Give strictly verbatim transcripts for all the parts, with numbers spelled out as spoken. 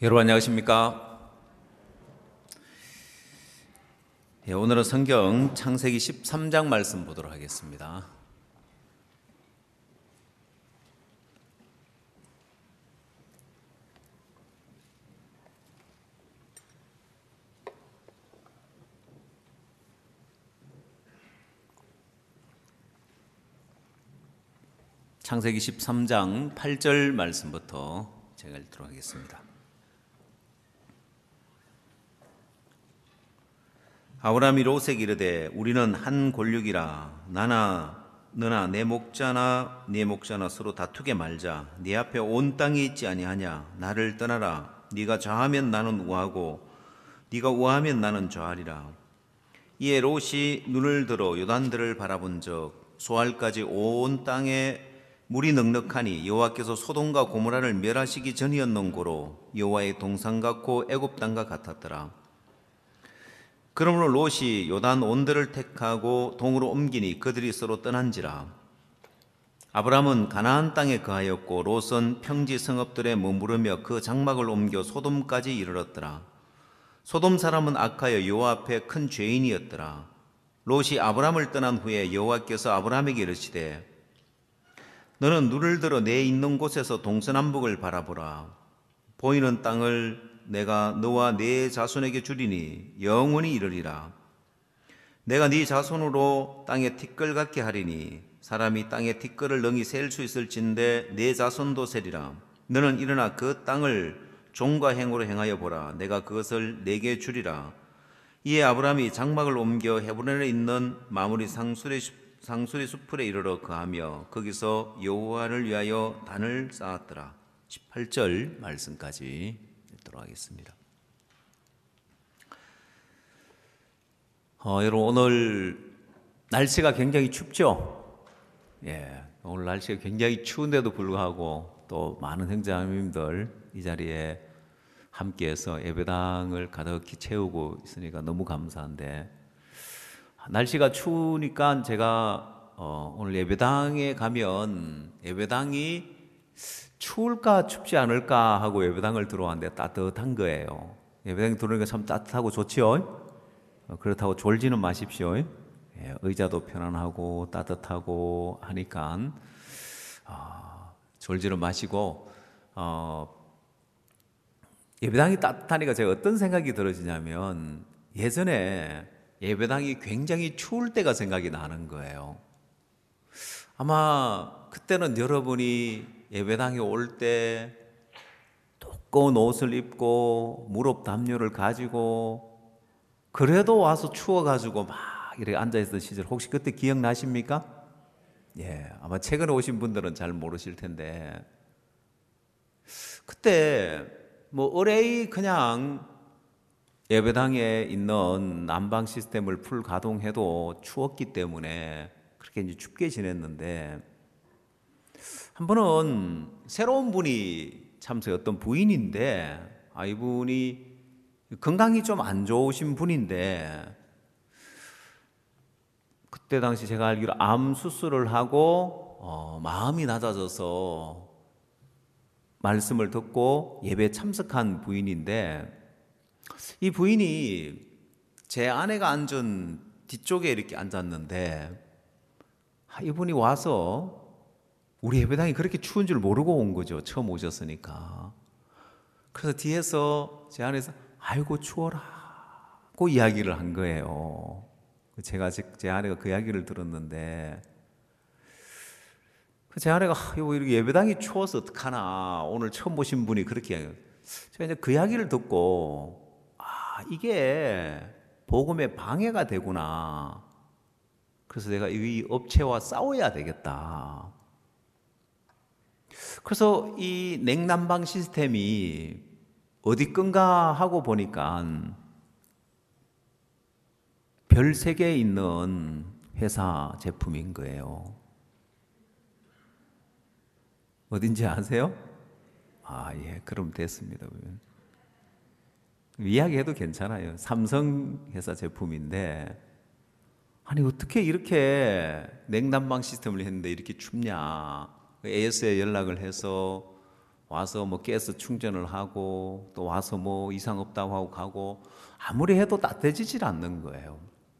여러분 안녕하십니까? 예, 오늘은 성경 창세기 십삼 장 말씀 보도록 하겠습니다. 창세기 십삼 장 팔 절 말씀부터 제가 읽도록 하겠습니다. 아브라함이 롯에게 이르되 우리는 한 골육이라 나나 너나 내 목자나 네 목자나 서로 다투게 말자. 네 앞에 온 땅이 있지 아니하냐. 나를 떠나라. 네가 좌하면 나는 우하고 네가 우하면 나는 좌하리라. 이에 롯이 눈을 들어 요단들을 바라본즉 소알까지 온 땅에 물이 넉넉하니 여호와께서 소돔과 고모라를 멸하시기 전이었는고로 여호와의 동산 같고 애굽 땅과 같았더라. 그러므로 롯이 요단 온들을 택하고 동으로 옮기니 그들이 서로 떠난지라. 아브라함은 가나안 땅에 거하였고 롯은 평지 성읍들에 머무르며 그 장막을 옮겨 소돔까지 이르렀더라. 소돔 사람은 악하여 여호와 앞에 큰 죄인이었더라. 롯이 아브라함을 떠난 후에 여호와께서 아브라함에게 이르시되 너는 눈을 들어 내 있는 곳에서 동서남북을 바라보라. 보이는 땅을 내가 너와 네 자손에게 주리니 영원히 이르리라. 내가 네 자손으로 땅에 티끌 같게 하리니 사람이 땅에 티끌을 능히 셀 수 있을진데 네 자손도 세리라. 너는 일어나 그 땅을 종과 행으로 행하여 보라. 내가 그것을 네게 주리라. 이에 아브라함이 장막을 옮겨 헤브론에 있는 마므리 상수리, 상수리 숲에 이르러 거하며 거기서 여호와를 위하여 단을 쌓았더라. 십팔 절 말씀까지 읽도록 하겠습니다. 어, 여러분 오늘 날씨가 굉장히 춥죠? 예, 오늘 날씨가 굉장히 추운데도 불구하고 또 많은 형제자매님들 이 자리에 함께해서 예배당을 가득히 채우고 있으니까 너무 감사한데 날씨가 추우니까 제가 어, 오늘 예배당에 가면 예배당이 추울까 춥지 않을까 하고 예배당을 들어왔는데 따뜻한 거예요. 예배당 들어오니까 참 따뜻하고 좋지요. 그렇다고 졸지는 마십시오. 예, 의자도 편안하고 따뜻하고 하니까 어, 졸지는 마시고 어, 예배당이 따뜻하니까 제가 어떤 생각이 들어지냐면 예전에 예배당이 굉장히 추울 때가 생각이 나는 거예요. 아마 그때는 여러분이 예배당에 올 때 두꺼운 옷을 입고 무릎 담요를 가지고 그래도 와서 추워가지고 막 이렇게 앉아있던 시절 혹시 그때 기억나십니까? 예, 아마 최근에 오신 분들은 잘 모르실 텐데 그때 뭐 의뢰이 그냥 예배당에 있는 난방 시스템을 풀 가동해도 추웠기 때문에 그렇게 이제 춥게 지냈는데 한 번은 새로운 분이 참석했던 부인인데 아, 이분이 건강이 좀 안 좋으신 분인데 그때 당시 제가 알기로 암 수술을 하고 어, 마음이 낮아져서 말씀을 듣고 예배에 참석한 부인인데 이 부인이 제 아내가 앉은 뒤쪽에 이렇게 앉았는데 아, 이분이 와서 우리 예배당이 그렇게 추운 줄 모르고 온 거죠. 처음 오셨으니까. 그래서 뒤에서 제 아내에서 아이고 추워라 고 이야기를 한 거예요. 제가 제 아내가 그 이야기를 들었는데 제 아내가 이거 이렇게 예배당이 추워서 어떡하나 오늘 처음 보신 분이 그렇게 제가 이제 그 이야기를 듣고 아 이게 복음에 방해가 되구나. 그래서 내가 이 업체와 싸워야 되겠다. 그래서 이 냉난방 시스템이 어디 건가 하고 보니까 별 세 개에 있는 회사 제품인 거예요. 어딘지 아세요? 아, 예, 그럼 됐습니다. 이야기해도 괜찮아요. 삼성 회사 제품인데 아니 어떻게 이렇게 냉난방 시스템을 했는데 이렇게 춥냐? 에이에스에 연락을 해서 와서 뭐 가스 충전을 하고 또 와서 뭐 이상 없다고 하고 가고 아무리 해도 따뜻해지질 않는 거예요.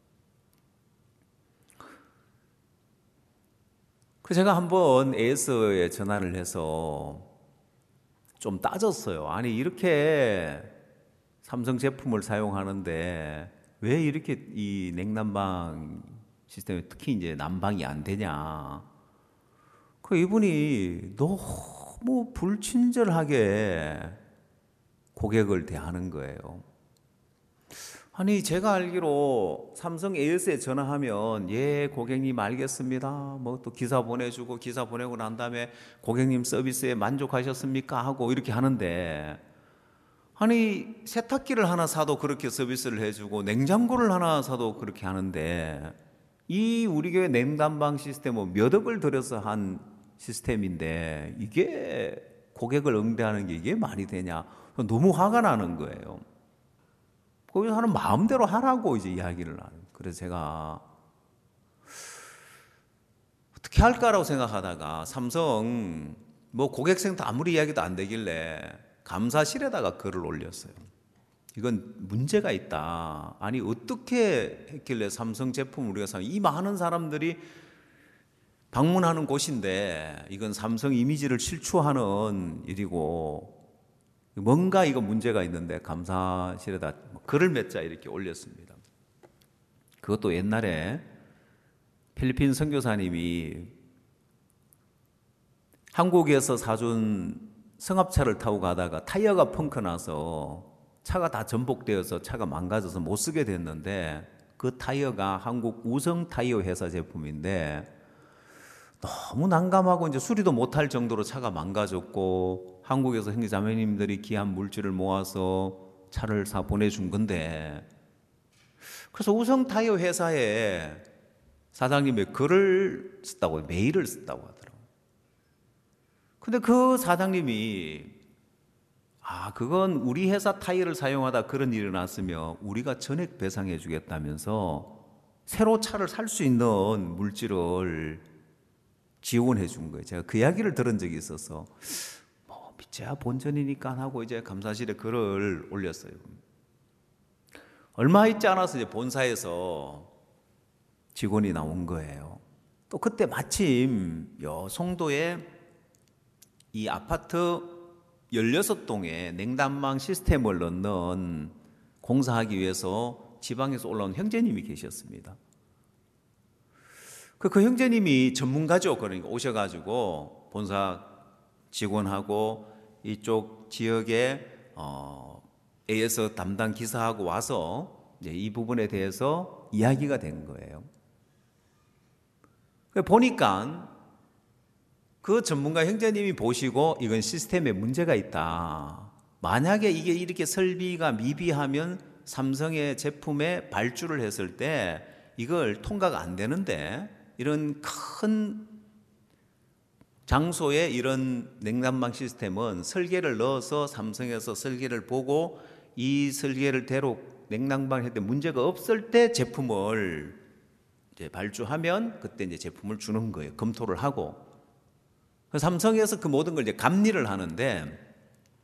그 제가 한번 에이에스에 전화를 해서 좀 따졌어요. 아니 이렇게 삼성 제품을 사용하는데 왜 이렇게 이 냉난방 시스템에 특히 이제 난방이 안 되냐? 그 이분이 너무 불친절하게 고객을 대하는 거예요. 아니 제가 알기로 삼성 에이에스에 전화하면 예 고객님 알겠습니다 뭐 또 기사 보내주고 기사 보내고 난 다음에 고객님 서비스에 만족하셨습니까 하고 이렇게 하는데 아니 세탁기를 하나 사도 그렇게 서비스를 해주고 냉장고를 하나 사도 그렇게 하는데 이 우리 교회 냉난방 시스템은 몇 억을 들여서 한 시스템인데 이게 고객을 응대하는 게 이게 말이 되냐? 너무 화가 나는 거예요. 거기서 하는 마음대로 하라고 이제 이야기를 하는. 그래서 제가 어떻게 할까라고 생각하다가 삼성 뭐 고객센터 아무리 이야기도 안 되길래 감사실에다가 글을 올렸어요. 이건 문제가 있다. 아니 어떻게 했길래 삼성 제품 우리가 사면 이 많은 사람들이 방문하는 곳인데 이건 삼성 이미지를 실추하는 일이고 뭔가 이거 문제가 있는데 감사실에다 글을 몇 자 이렇게 올렸습니다. 그것도 옛날에 필리핀 선교사님이 한국에서 사준 승합차를 타고 가다가 타이어가 펑크 나서 차가 다 전복되어서 차가 망가져서 못 쓰게 됐는데 그 타이어가 한국 우성 타이어 회사 제품인데 너무 난감하고 이제 수리도 못할 정도로 차가 망가졌고 한국에서 형제자매님들이 귀한 물질을 모아서 차를 사 보내준 건데 그래서 우성 타이어 회사에 사장님이 글을 썼다고 메일을 썼다고 하더라고요. 근데 그 사장님이 아 그건 우리 회사 타이어를 사용하다 그런 일이 났으며 우리가 전액 배상해 주겠다면서 새로 차를 살 수 있는 물질을 지원해 준 거예요. 제가 그 이야기를 들은 적이 있어서 뭐 믿자야 본전이니까 하고 이제 감사실에 글을 올렸어요. 얼마 있지 않아서 이제 본사에서 직원이 나온 거예요. 또 그때 마침 여 송도에 이 아파트 열여섯 동에 냉난방 시스템을 넣는 공사하기 위해서 지방에서 올라온 형제님이 계셨습니다. 그, 그 형제님이 전문가죠. 그러니까 오셔가지고 본사 직원하고 이쪽 지역에 어, 에이에스 담당 기사하고 와서 이제 이 부분에 대해서 이야기가 된 거예요. 보니까 그 전문가 형제님이 보시고 이건 시스템에 문제가 있다. 만약에 이게 이렇게 설비가 미비하면 삼성의 제품에 발주를 했을 때 이걸 통과가 안 되는데 이런 큰 장소에 이런 냉난방 시스템은 설계를 넣어서 삼성에서 설계를 보고 이 설계를 대로 냉난방을 할 때 문제가 없을 때 제품을 이제 발주하면 그때 이제 제품을 주는 거예요. 검토를 하고. 삼성에서 그 모든 걸 이제 감리를 하는데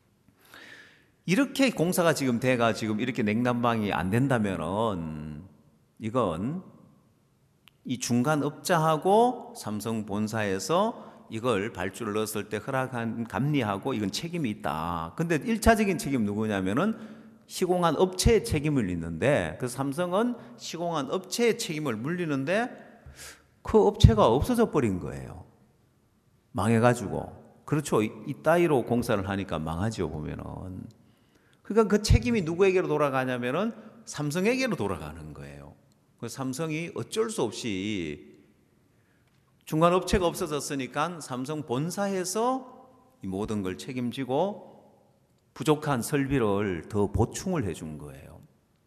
이렇게 공사가 지금 돼가 지금 이렇게 냉난방이 안 된다면은 이건 이 중간 업자하고 삼성 본사에서 이걸 발주를 넣었을 때 허락한 감리하고 이건 책임이 있다. 근데 일차적인 책임 누구냐면은 시공한 업체의 책임을 있는데 그래서 삼성은 시공한 업체의 책임을 물리는데 그 업체가 없어져 버린 거예요. 망해가지고. 그렇죠. 이 따위로 공사를 하니까 망하죠, 보면은. 그러니까 그 책임이 누구에게로 돌아가냐면은 삼성에게로 돌아가는 거예요. 그래서 삼성이 어쩔 수 없이 중간 업체가 없어졌으니까 삼성 본사에서 이 모든 걸 책임지고 부족한 설비를 더 보충을 해준 거예요.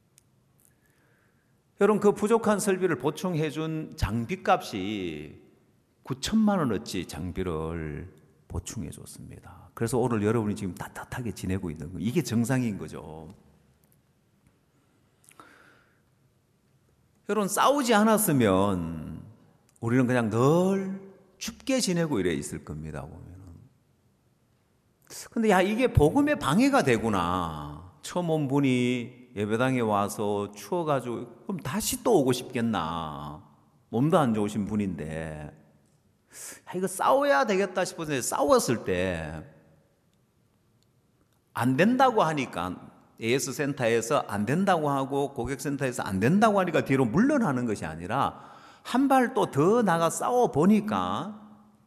여러분 그 부족한 설비를 보충해 준 장비값이 구천만 원어치 장비를 보충해 줬습니다. 그래서 오늘 여러분이 지금 따뜻하게 지내고 있는 거예요. 이게 정상인 거죠. 여러분 싸우지 않았으면 우리는 그냥 늘 춥게 지내고 이래 있을 겁니다. 보면은 근데 야, 이게 복음에 방해가 되구나. 처음 온 분이 예배당에 와서 추워가지고 그럼 다시 또 오고 싶겠나. 몸도 안 좋으신 분인데 야, 이거 싸워야 되겠다 싶어서 싸웠을 때 안 된다고 하니까, 에이에스 센터에서 안 된다고 하고 고객센터에서 안 된다고 하니까 뒤로 물러나는 것이 아니라 한 발 또 더 나가 싸워 보니까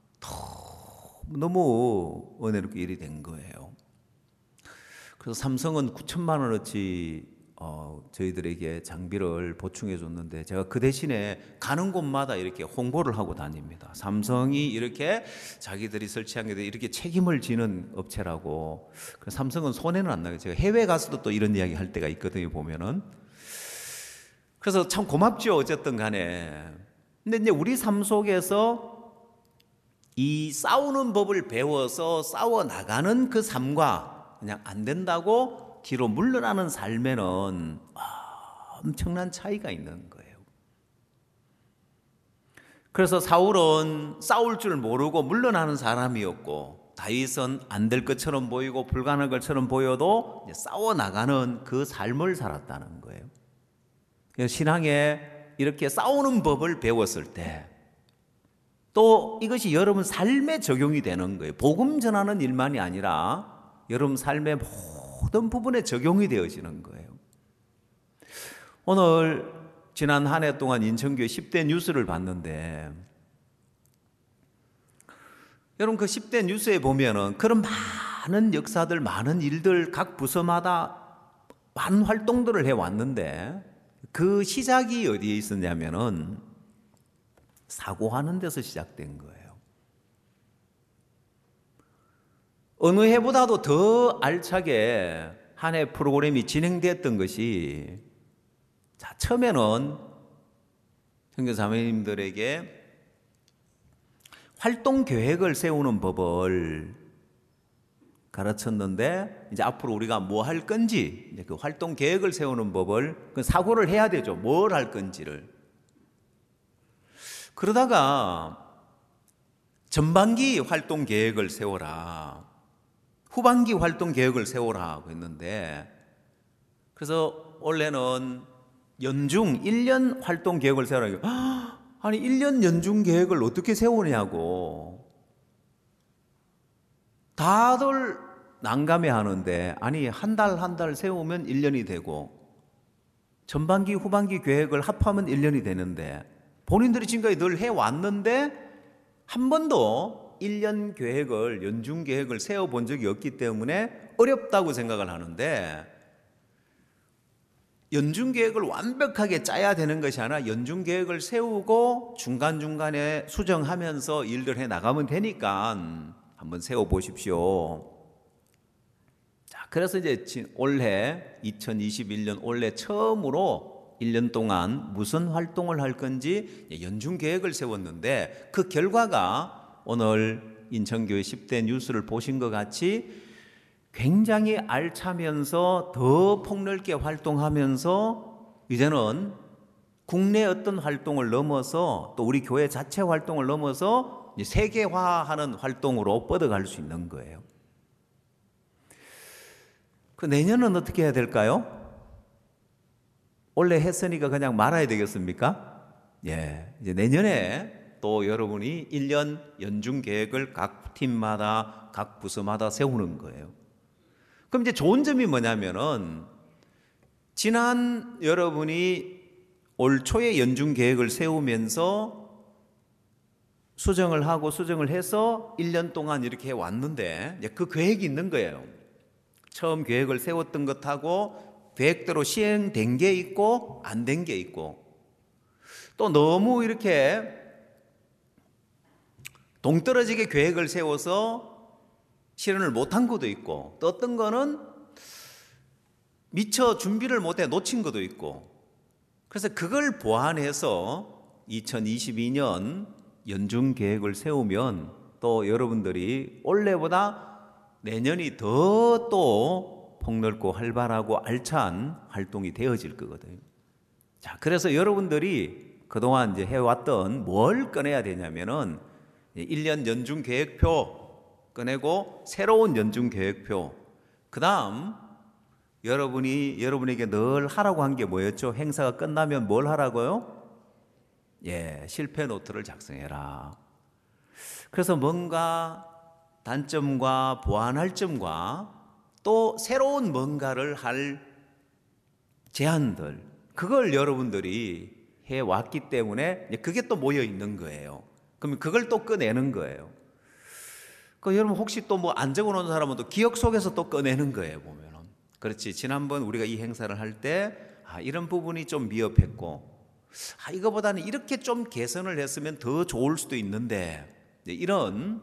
너무 은혜롭게 일이 된 거예요. 그래서 삼성은 구천만 원어치 어, 저희들에게 장비를 보충해 줬는데 제가 그 대신에 가는 곳마다 이렇게 홍보를 하고 다닙니다. 삼성이 이렇게 자기들이 설치한 게 이렇게 책임을 지는 업체라고. 삼성은 손해는 안 나요. 제가 해외 가서도 또 이런 이야기 할 때가 있거든요, 보면은. 그래서 참 고맙죠, 어쨌든 간에. 근데 이제 우리 삶 속에서 이 싸우는 법을 배워서 싸워 나가는 그 삶과 그냥 안 된다고 뒤로 물러나는 삶에는 엄청난 차이가 있는 거예요. 그래서 사울은 싸울 줄 모르고 물러나는 사람이었고, 다윗은 안 될 것처럼 보이고 불가능한 것처럼 보여도 싸워 나가는 그 삶을 살았다는 거예요. 신앙에 이렇게 싸우는 법을 배웠을 때 또 이것이 여러분 삶에 적용이 되는 거예요. 복음 전하는 일만이 아니라 여러분 삶의 모든 부분에 적용이 되어지는 거예요. 오늘 지난 한 해 동안 인천교회 십 대 뉴스를 봤는데, 여러분 그 십 대 뉴스에 보면은 그런 많은 역사들, 많은 일들, 각 부서마다 많은 활동들을 해왔는데 그 시작이 어디에 있었냐면은 사고하는 데서 시작된 거예요. 어느 해보다도 더 알차게 한 해 프로그램이 진행됐던 것이, 자, 처음에는 형제자매님들에게 활동 계획을 세우는 법을 가르쳤는데, 이제 앞으로 우리가 뭐 할 건지, 이제 그 활동 계획을 세우는 법을, 그 사고를 해야 되죠. 뭘 할 건지를. 그러다가 전반기 활동 계획을 세워라, 후반기 활동 계획을 세워라 했는데, 그래서 원래는 연중 일 년 활동 계획을 세우라. 아니 일 년 연중 계획을 어떻게 세우냐고 다들 난감해 하는데, 아니 한 달 한 달 세우면 일 년이 되고 전반기 후반기 계획을 합하면 일 년이 되는데, 본인들이 지금까지 늘 해왔는데 한 번도 일 년 계획을, 연중 계획을 세워본 적이 없기 때문에 어렵다고 생각을 하는데, 연중 계획을 완벽하게 짜야 되는 것이 아니라 연중 계획을 세우고 중간중간에 수정하면서 일들 해 나가면 되니까 한번 세워보십시오. 자, 그래서 이제 올해 이천이십일 년 올해 처음으로 일 년 동안 무슨 활동을 할 건지 연중 계획을 세웠는데, 그 결과가 오늘 인천교회 십 대 뉴스를 보신 것 같이 굉장히 알차면서 더 폭넓게 활동하면서 이제는 국내 어떤 활동을 넘어서 또 우리 교회 자체 활동을 넘어서 세계화하는 활동으로 뻗어갈 수 있는 거예요. 그 내년은 어떻게 해야 될까요? 원래 했으니까 그냥 말아야 되겠습니까? 예, 이제 내년에 또 여러분이 일 년 연중 계획을 각 팀마다, 각 부서마다 세우는 거예요. 그럼 이제 좋은 점이 뭐냐면은, 지난 여러분이 올 초에 연중 계획을 세우면서 수정을 하고 수정을 해서 일 년 동안 이렇게 해왔는데, 그 계획이 있는 거예요. 처음 계획을 세웠던 것하고 계획대로 시행된 게 있고 안 된 게 있고, 또 너무 이렇게 동떨어지게 계획을 세워서 실현을 못한 것도 있고, 또 어떤 거는 미처 준비를 못해 놓친 것도 있고, 그래서 그걸 보완해서 이천이십이 년 연중 계획을 세우면 또 여러분들이 올해보다 내년이 더 또 폭넓고 활발하고 알찬 활동이 되어질 거거든요. 자, 그래서 여러분들이 그동안 이제 해왔던 뭘 꺼내야 되냐면은 일 년 연중 계획표, 꺼내고 새로운 연중 계획표. 그 다음 여러분이 여러분에게 늘 하라고 한 게 뭐였죠? 행사가 끝나면 뭘 하라고요? 예, 실패 노트를 작성해라. 그래서 뭔가 단점과 보완할 점과 또 새로운 뭔가를 할 제안들, 그걸 여러분들이 해왔기 때문에 그게 또 모여 있는 거예요. 그러면 그걸 또 꺼내는 거예요. 그 여러분 혹시 또 뭐 안 적어 놓은 사람은 또 기억 속에서 또 꺼내는 거예요, 보면은. 그렇지. 지난번 우리가 이 행사를 할 때, 아, 이런 부분이 좀 미흡했고, 아, 이거보다는 이렇게 좀 개선을 했으면 더 좋을 수도 있는데, 이런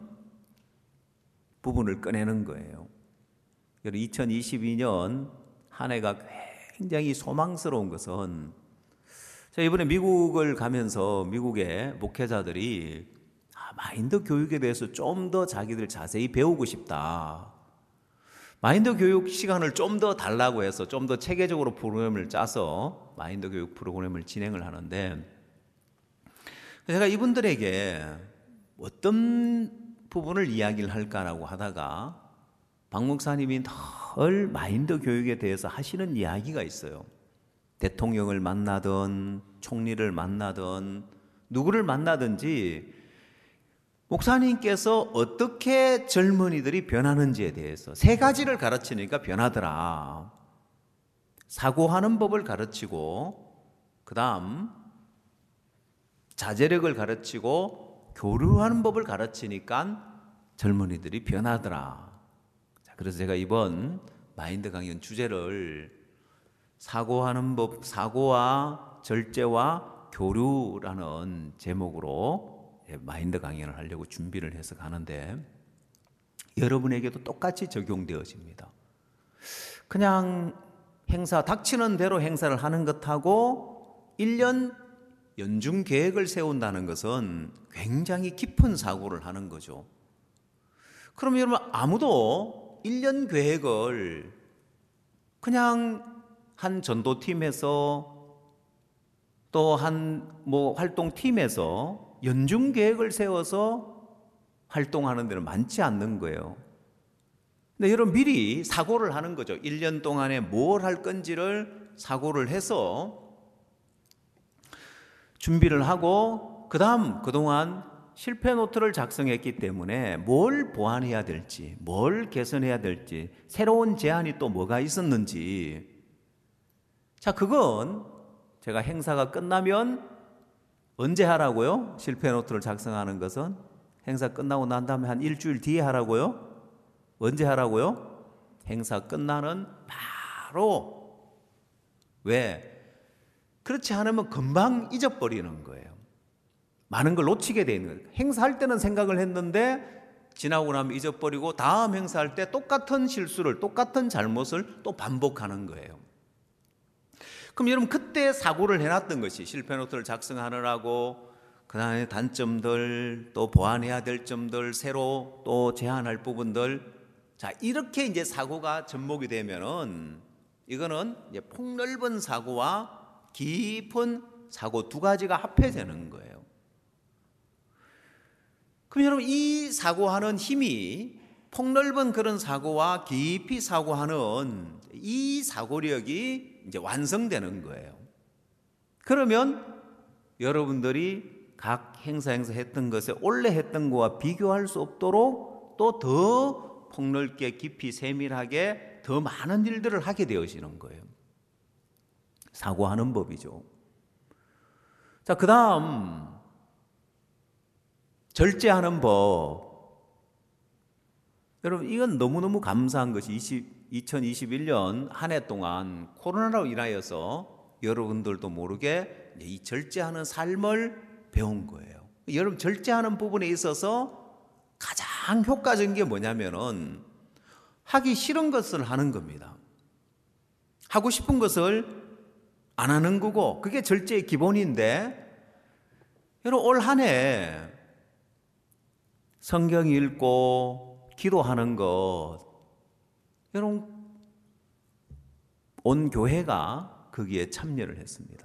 부분을 꺼내는 거예요. 이천이십이 년 한 해가 굉장히 소망스러운 것은, 자, 이번에 미국을 가면서 미국의 목회자들이 아, 마인드 교육에 대해서 좀 더 자기들 자세히 배우고 싶다. 마인드 교육 시간을 좀 더 달라고 해서 좀 더 체계적으로 프로그램을 짜서 마인드 교육 프로그램을 진행을 하는데, 제가 이분들에게 어떤 부분을 이야기를 할까라고 하다가 박 목사님이 늘 마인드 교육에 대해서 하시는 이야기가 있어요. 대통령을 만나든 총리를 만나든 누구를 만나든지 목사님께서 어떻게 젊은이들이 변하는지에 대해서 세 가지를 가르치니까 변하더라. 사고하는 법을 가르치고, 그 다음 자제력을 가르치고, 교류하는 법을 가르치니까 젊은이들이 변하더라. 자, 그래서 제가 이번 마인드 강연 주제를 사고하는 법, 사고와 절제와 교류라는 제목으로 마인드 강연을 하려고 준비를 해서 가는데, 여러분에게도 똑같이 적용되어집니다. 그냥 행사, 닥치는 대로 행사를 하는 것하고 일 년 연중 계획을 세운다는 것은 굉장히 깊은 사고를 하는 거죠. 그럼 여러분, 아무도 일 년 계획을 그냥 한 전도팀에서 또 한 뭐 활동팀에서 연중 계획을 세워서 활동하는 데는 많지 않는 거예요. 근데 여러분, 미리 사고를 하는 거죠. 일 년 동안에 뭘 할 건지를 사고를 해서 준비를 하고, 그 다음 그동안 실패 노트를 작성했기 때문에 뭘 보완해야 될지, 뭘 개선해야 될지, 새로운 제안이 또 뭐가 있었는지. 자, 그건 제가 행사가 끝나면 언제 하라고요? 실패 노트를 작성하는 것은 행사 끝나고 난 다음에 한 일주일 뒤에 하라고요? 언제 하라고요? 행사 끝나는 바로. 왜? 그렇지 않으면 금방 잊어버리는 거예요. 많은 걸 놓치게 되는 거예요. 행사할 때는 생각을 했는데 지나고 나면 잊어버리고, 다음 행사할 때 똑같은 실수를, 똑같은 잘못을 또 반복하는 거예요. 그럼 여러분, 그때 사고를 해놨던 것이 실패 노트를 작성하느라고, 그 다음에 단점들, 또 보완해야 될 점들, 새로 또 제안할 부분들, 자, 이렇게 이제 사고가 접목이 되면은 이거는 이제 폭넓은 사고와 깊은 사고 두 가지가 합해지는 거예요. 그럼 여러분, 이 사고하는 힘이, 폭넓은 그런 사고와 깊이 사고하는 이 사고력이 이제 완성되는 거예요. 그러면 여러분들이 각 행사 행사 했던 것에 원래 했던 것과 비교할 수 없도록 또 더 폭넓게 깊이 세밀하게 더 많은 일들을 하게 되어지는 거예요. 사고하는 법이죠. 자, 그 다음 절제하는 법. 여러분, 이건 너무너무 감사한 것이 이천이십일 년 한 해 동안 코로나로 인하여서 여러분들도 모르게 이 절제하는 삶을 배운 거예요. 여러분, 절제하는 부분에 있어서 가장 효과적인 게 뭐냐면은 하기 싫은 것을 하는 겁니다. 하고 싶은 것을 안 하는 거고, 그게 절제의 기본인데, 여러분, 올 한 해 성경 읽고 기도하는 것, 여러분, 온 교회가 거기에 참여를 했습니다.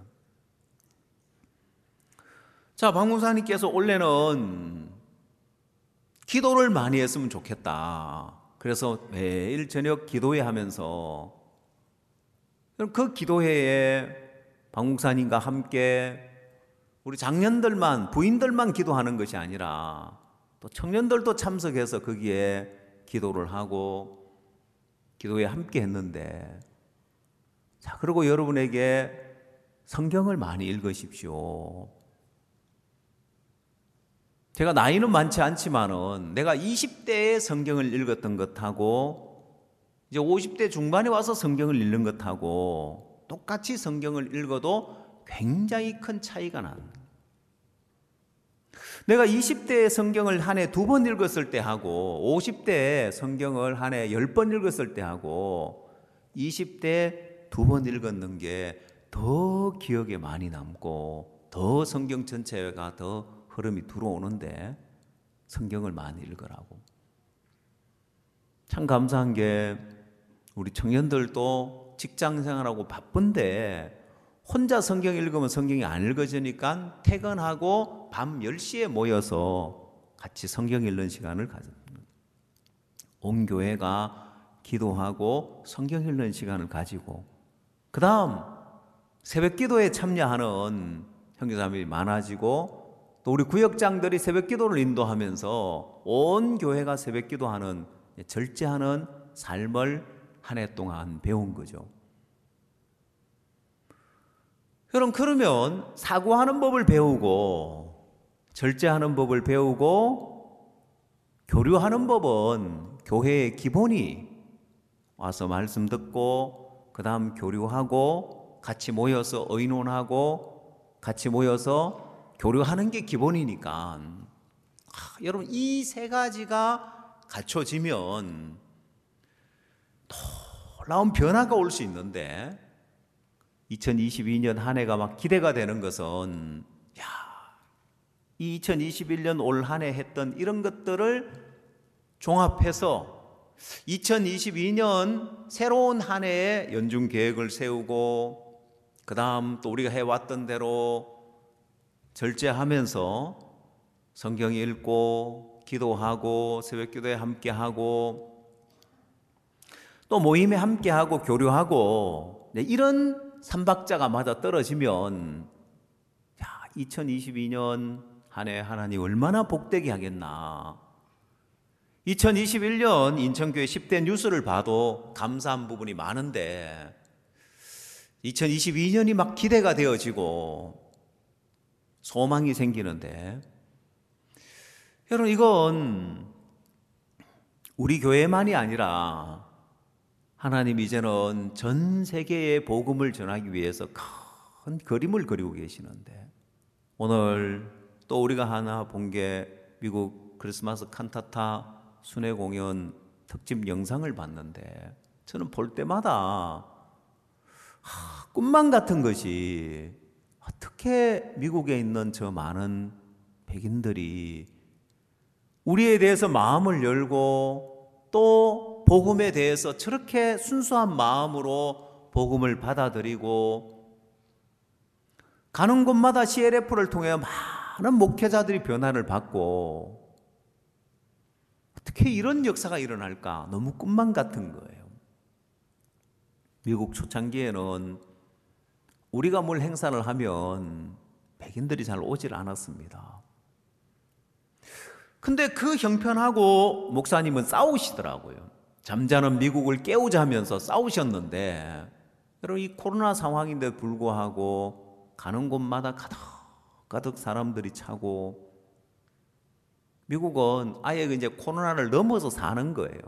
자, 박 목사님께서 원래는 기도를 많이 했으면 좋겠다. 그래서 매일 저녁 기도회 하면서 그 기도회에 박 목사님과 함께 우리 장년들만, 부인들만 기도하는 것이 아니라 또 청년들도 참석해서 거기에 기도를 하고 기도에 함께 했는데, 자, 그리고 여러분에게 성경을 많이 읽으십시오. 제가 나이는 많지 않지만은 내가 이십 대에 성경을 읽었던 것하고 이제 오십 대 중반에 와서 성경을 읽는 것하고 똑같이 성경을 읽어도 굉장히 큰 차이가 납니다. 내가 이십 대에 성경을 한 해 두 번 읽었을 때 하고 오십 대에 성경을 한 해 열 번 읽었을 때 하고 이십 대 두 번 읽었는 게 더 기억에 많이 남고 더 성경 전체가 더 흐름이 들어오는데 성경을 많이 읽으라고. 참 감사한 게 우리 청년들도 직장 생활하고 바쁜데 혼자 성경 읽으면 성경이 안 읽어지니까 퇴근하고 밤 열 시에 모여서 같이 성경 읽는 시간을 가집니다. 온 교회가 기도하고 성경 읽는 시간을 가지고 그 다음 새벽 기도에 참여하는 형제자매들이 많아지고 또 우리 구역장들이 새벽 기도를 인도하면서 온 교회가 새벽 기도하는 절제하는 삶을 한 해 동안 배운 거죠. 그럼 그러면 사고하는 법을 배우고 절제하는 법을 배우고 교류하는 법은 교회의 기본이 와서 말씀 듣고 그 다음 교류하고 같이 모여서 의논하고 같이 모여서 교류하는 게 기본이니까 아, 여러분 이 세 가지가 갖춰지면 놀라운 변화가 올 수 있는데 이천이십이 년 한 해가 막 기대가 되는 것은 야, 이 이천이십일 년 올 한 해 했던 이런 것들을 종합해서 이천이십이 년 새로운 한 해에 연중 계획을 세우고 그 다음 또 우리가 해왔던 대로 절제하면서 성경 읽고 기도하고 새벽 기도에 함께하고 또 모임에 함께하고 교류하고 이런 삼박자가 맞아 떨어지면 야, 이천이십이 년 한 해 하나님 얼마나 복되게 하겠나. 이천이십일 년 인천교회 십 대 뉴스를 봐도 감사한 부분이 많은데 이천이십이 년이 막 기대가 되어지고 소망이 생기는데 여러분 이건 우리 교회만이 아니라 하나님 이제는 전 세계에 복음을 전하기 위해서 큰 그림을 그리고 계시는데 오늘 또 우리가 하나 본 게 미국 크리스마스 칸타타 순회 공연 특집 영상을 봤는데 저는 볼 때마다 하, 꿈만 같은 것이 어떻게 미국에 있는 저 많은 백인들이 우리에 대해서 마음을 열고 또 복음에 대해서 저렇게 순수한 마음으로 복음을 받아들이고 가는 곳마다 씨엘에프를 통해 많은 목회자들이 변화를 받고 어떻게 이런 역사가 일어날까? 너무 꿈만 같은 거예요. 미국 초창기에는 우리가 뭘 행사를 하면 백인들이 잘 오질 않았습니다. 근데 그 형편하고 목사님은 싸우시더라고요. 잠자는 미국을 깨우자 하면서 싸우셨는데 여러분 이 코로나 상황인데 불구하고 가는 곳마다 가득 가득 사람들이 차고 미국은 아예 이제 코로나를 넘어서 사는 거예요.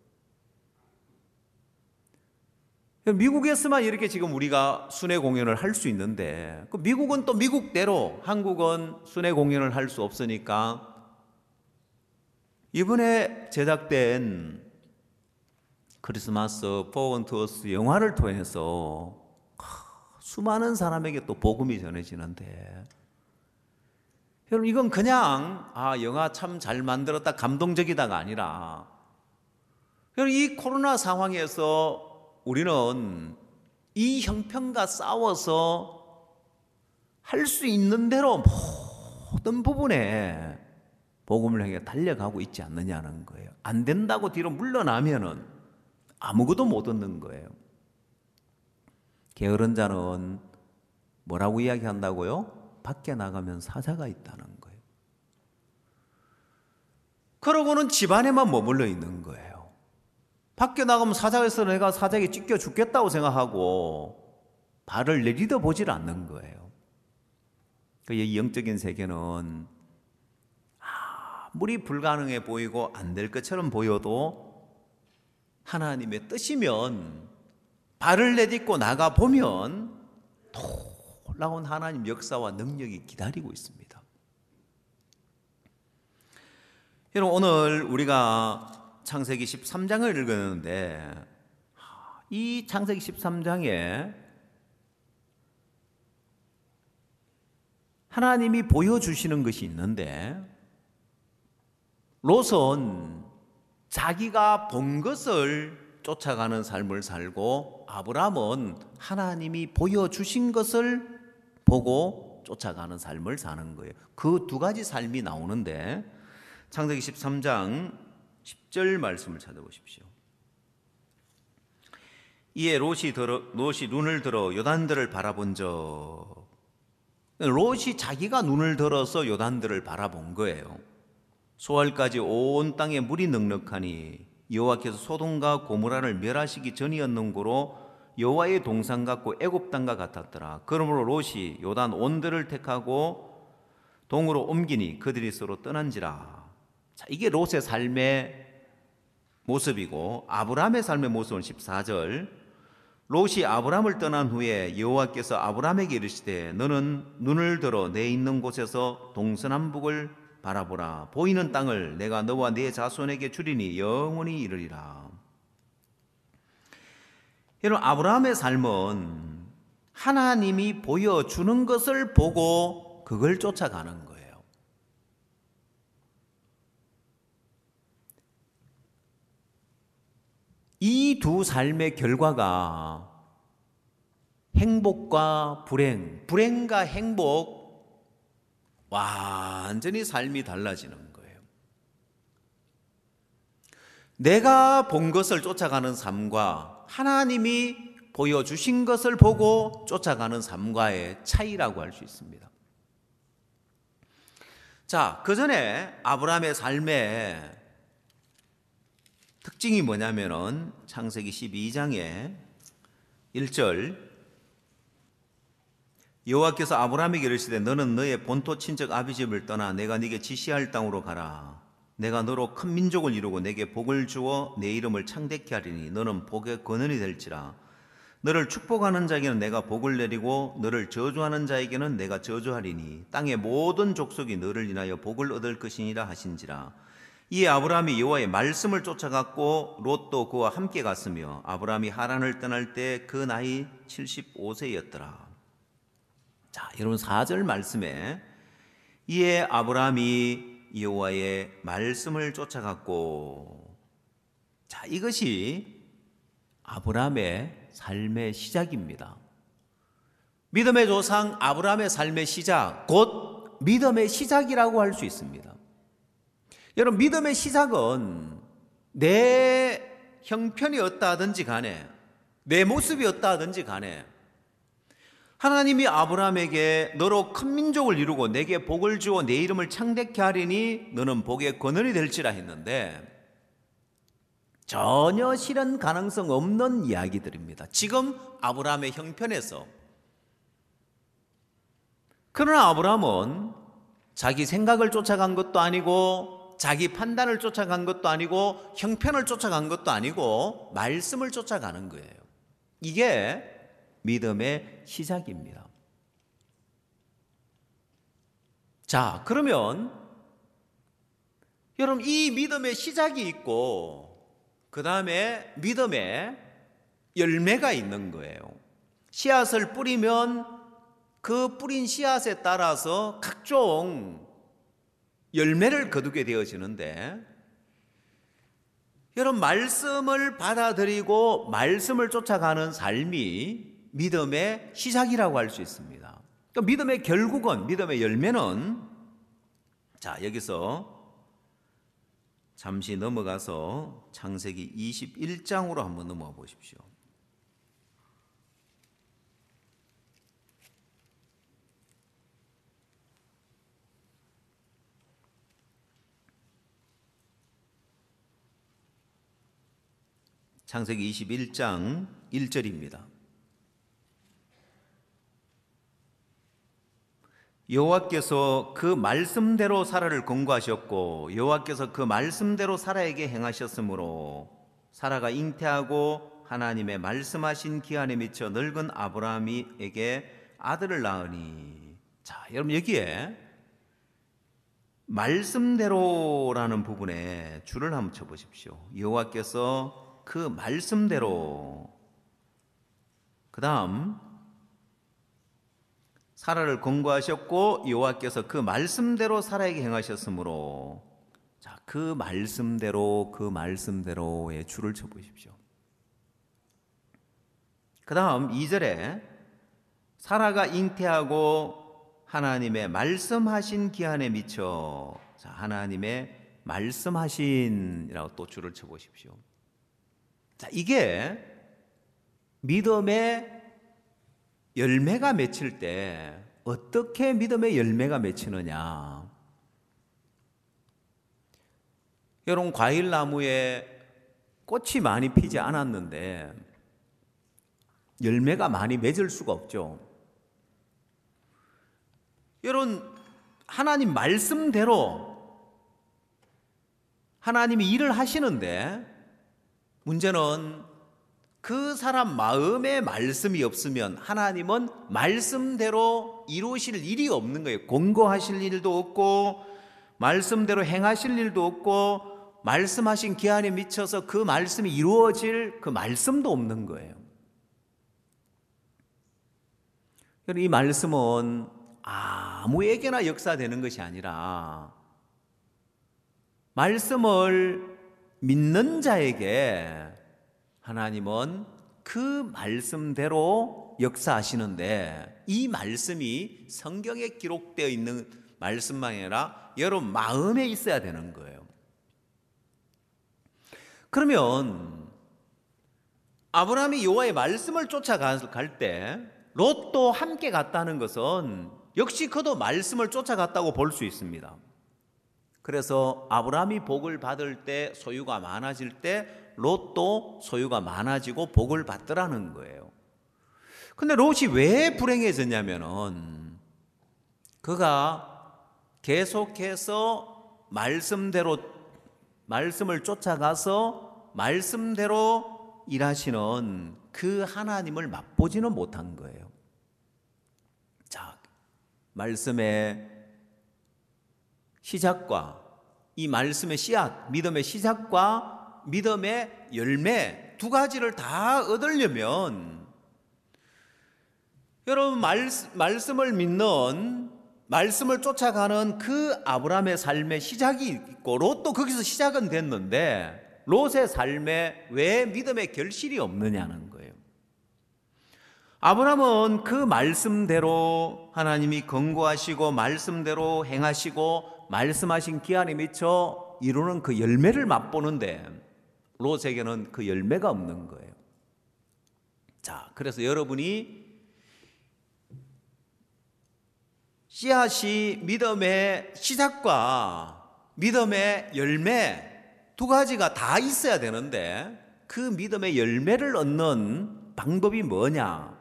미국에서만 이렇게 지금 우리가 순회 공연을 할 수 있는데 미국은 또 미국대로 한국은 순회 공연을 할 수 없으니까 이번에 제작된 크리스마스 포원 투어스 영화를 통해서 수많은 사람에게 또 복음이 전해지는데 여러분 이건 그냥 아 영화 참 잘 만들었다 감동적이다가 아니라 여러분 이 코로나 상황에서 우리는 이 형편과 싸워서 할 수 있는 대로 모든 부분에 복음을 향해 달려가고 있지 않느냐는 거예요. 안 된다고 뒤로 물러나면은 아무것도 못 얻는 거예요. 게으른 자는 뭐라고 이야기한다고요? 밖에 나가면 사자가 있다는 거예요. 그러고는 집안에만 머물러 있는 거예요. 밖에 나가면 사자가 있어 내가 사자에게 찢겨 죽겠다고 생각하고 발을 내디뎌 보질 않는 거예요. 이 영적인 세계는 아무리 불가능해 보이고 안 될 것처럼 보여도 하나님의 뜻이면 발을 내딛고 나가보면 놀라운 하나님 역사와 능력이 기다리고 있습니다. 여러분, 오늘 우리가 창세기 십삼 장을 읽었는데 이 창세기 십삼 장에 하나님이 보여주시는 것이 있는데, 롯은 자기가 본 것을 쫓아가는 삶을 살고 아브람은 하나님이 보여주신 것을 보고 쫓아가는 삶을 사는 거예요. 그 두 가지 삶이 나오는데 창세기 십삼 장 십 절 말씀을 찾아보십시오. 이에 롯이, 들어, 롯이 눈을 들어 요단들을 바라본즉, 롯이 자기가 눈을 들어서 요단들을 바라본 거예요. 소알까지 온 땅에 물이 넉넉하니 여호와께서 소돔과 고모라를 멸하시기 전이었는 고로 여호와의 동산 같고 애굽 땅과 같았더라. 그러므로 롯이 요단 온들을 택하고 동으로 옮기니 그들이 서로 떠난지라. 자, 이게 롯의 삶의 모습이고, 아브람의 삶의 모습은 십사 절. 롯이 아브람을 떠난 후에 여호와께서 아브람에게 이르시되 너는 눈을 들어 내 있는 곳에서 동서남북을 바라보라. 보이는 땅을 내가 너와 네 자손에게 주리니 영원히 이르리라. 여러분, 아브라함의 삶은 하나님이 보여주는 것을 보고 그걸 쫓아가는 거예요. 이 두 삶의 결과가 행복과 불행, 불행과 행복, 완전히 삶이 달라지는 거예요. 내가 본 것을 쫓아가는 삶과 하나님이 보여주신 것을 보고 쫓아가는 삶과의 차이라고 할 수 있습니다. 자, 그 전에 아브라함의 삶의 특징이 뭐냐면은 창세기 십이 장에 일 절, 여호와께서 아브라함에게 이르시되 너는 너의 본토 친척 아비 집을 떠나 내가 네게 지시할 땅으로 가라. 내가 너로 큰 민족을 이루고 내게 복을 주어 내 이름을 창대케 하리니 너는 복의 근원이 될지라. 너를 축복하는 자에게는 내가 복을 내리고 너를 저주하는 자에게는 내가 저주하리니 땅의 모든 족속이 너를 인하여 복을 얻을 것이니라 하신지라. 이에 아브라함이 여호와의 말씀을 쫓아갔고 롯도 그와 함께 갔으며 아브라함이 하란을 떠날 때 그 나이 칠십오 세였더라. 자, 여러분, 사 절 말씀에 이에 아브라함이 여호와의 말씀을 쫓아갔고, 자, 이것이 아브라함의 삶의 시작입니다. 믿음의 조상 아브라함의 삶의 시작, 곧 믿음의 시작이라고 할 수 있습니다. 여러분, 믿음의 시작은 내 형편이 어떠하든지 간에, 내 모습이 어떠하든지 간에 하나님이 아브라함에게 너로 큰 민족을 이루고 내게 복을 주어 내 이름을 창대케 하리니 너는 복의 근원이 될지라 했는데, 전혀 실현 가능성 없는 이야기들입니다. 지금 아브라함의 형편에서. 그러나 아브라함은 자기 생각을 쫓아간 것도 아니고 자기 판단을 쫓아간 것도 아니고 형편을 쫓아간 것도 아니고 말씀을 쫓아가는 거예요. 이게 믿음의 시작입니다. 자, 그러면 여러분, 이 믿음의 시작이 있고 그 다음에 믿음의 열매가 있는 거예요. 씨앗을 뿌리면 그 뿌린 씨앗에 따라서 각종 열매를 거두게 되어지는데, 여러분, 말씀을 받아들이고 말씀을 쫓아가는 삶이 믿음의 시작이라고 할 수 있습니다. 그러니까 믿음의 결국은, 믿음의 열매는, 자, 여기서 잠시 넘어가서 창세기 이십일 장으로 한번 넘어가 보십시오. 창세기 이십일 장 일 절입니다. 여호와께서 그 말씀대로 사라를 권고하셨고 여호와께서 그 말씀대로 사라에게 행하셨으므로 사라가 잉태하고 하나님의 말씀하신 기한에 미쳐 늙은 아브라함에게 아들을 낳으니. 자, 여러분 여기에 말씀대로라는 부분에 줄을 한번 쳐 보십시오. 여호와께서 그 말씀대로, 그 다음 사라를 권고하셨고 여호와께서 그 말씀대로 사라에게 행하셨으므로. 자, 그 말씀대로, 그 말씀대로의 줄을 쳐 보십시오. 그 다음 이 절에 사라가 잉태하고 하나님의 말씀하신 기한에 미쳐. 자, 하나님의 말씀하신이라고 또 줄을 쳐 보십시오. 자, 이게 믿음의 열매가 맺힐 때 어떻게 믿음의 열매가 맺히느냐. 여러분, 과일나무에 꽃이 많이 피지 않았는데 열매가 많이 맺을 수가 없죠. 여러분, 하나님 말씀대로 하나님이 일을 하시는데 문제는 그 사람 마음에 말씀이 없으면 하나님은 말씀대로 이루실 일이 없는 거예요. 권고하실 일도 없고 말씀대로 행하실 일도 없고 말씀하신 기한에 미쳐서 그 말씀이 이루어질 그 말씀도 없는 거예요. 이 말씀은 아무에게나 역사되는 것이 아니라 말씀을 믿는 자에게 하나님은 그 말씀대로 역사하시는데, 이 말씀이 성경에 기록되어 있는 말씀만 아니라 여러분 마음에 있어야 되는 거예요. 그러면 아브라함이 여호와의 말씀을 쫓아갈 때 롯도 함께 갔다는 것은 역시 그도 말씀을 쫓아갔다고 볼 수 있습니다. 그래서 아브라함이 복을 받을 때, 소유가 많아질 때 롯도 소유가 많아지고 복을 받더라는 거예요. 근데 롯이 왜 불행해졌냐면은 그가 계속해서 말씀대로, 말씀을 쫓아가서 말씀대로 일하시는 그 하나님을 맛보지는 못한 거예요. 자, 말씀의 시작과 이 말씀의 씨앗, 믿음의 시작과 믿음의 열매 두 가지를 다 얻으려면 여러분 말, 말씀을 믿는, 말씀을 쫓아가는 그 아브라함의 삶의 시작이 있고 롯도 거기서 시작은 됐는데 롯의 삶에 왜 믿음의 결실이 없느냐는 거예요. 아브라함은 그 말씀대로 하나님이 권고하시고 말씀대로 행하시고 말씀하신 기한에 미쳐 이루는 그 열매를 맛보는데 롯에게는 그 열매가 없는 거예요. 자, 그래서 여러분이 씨앗이 믿음의 시작과 믿음의 열매 두 가지가 다 있어야 되는데 그 믿음의 열매를 얻는 방법이 뭐냐?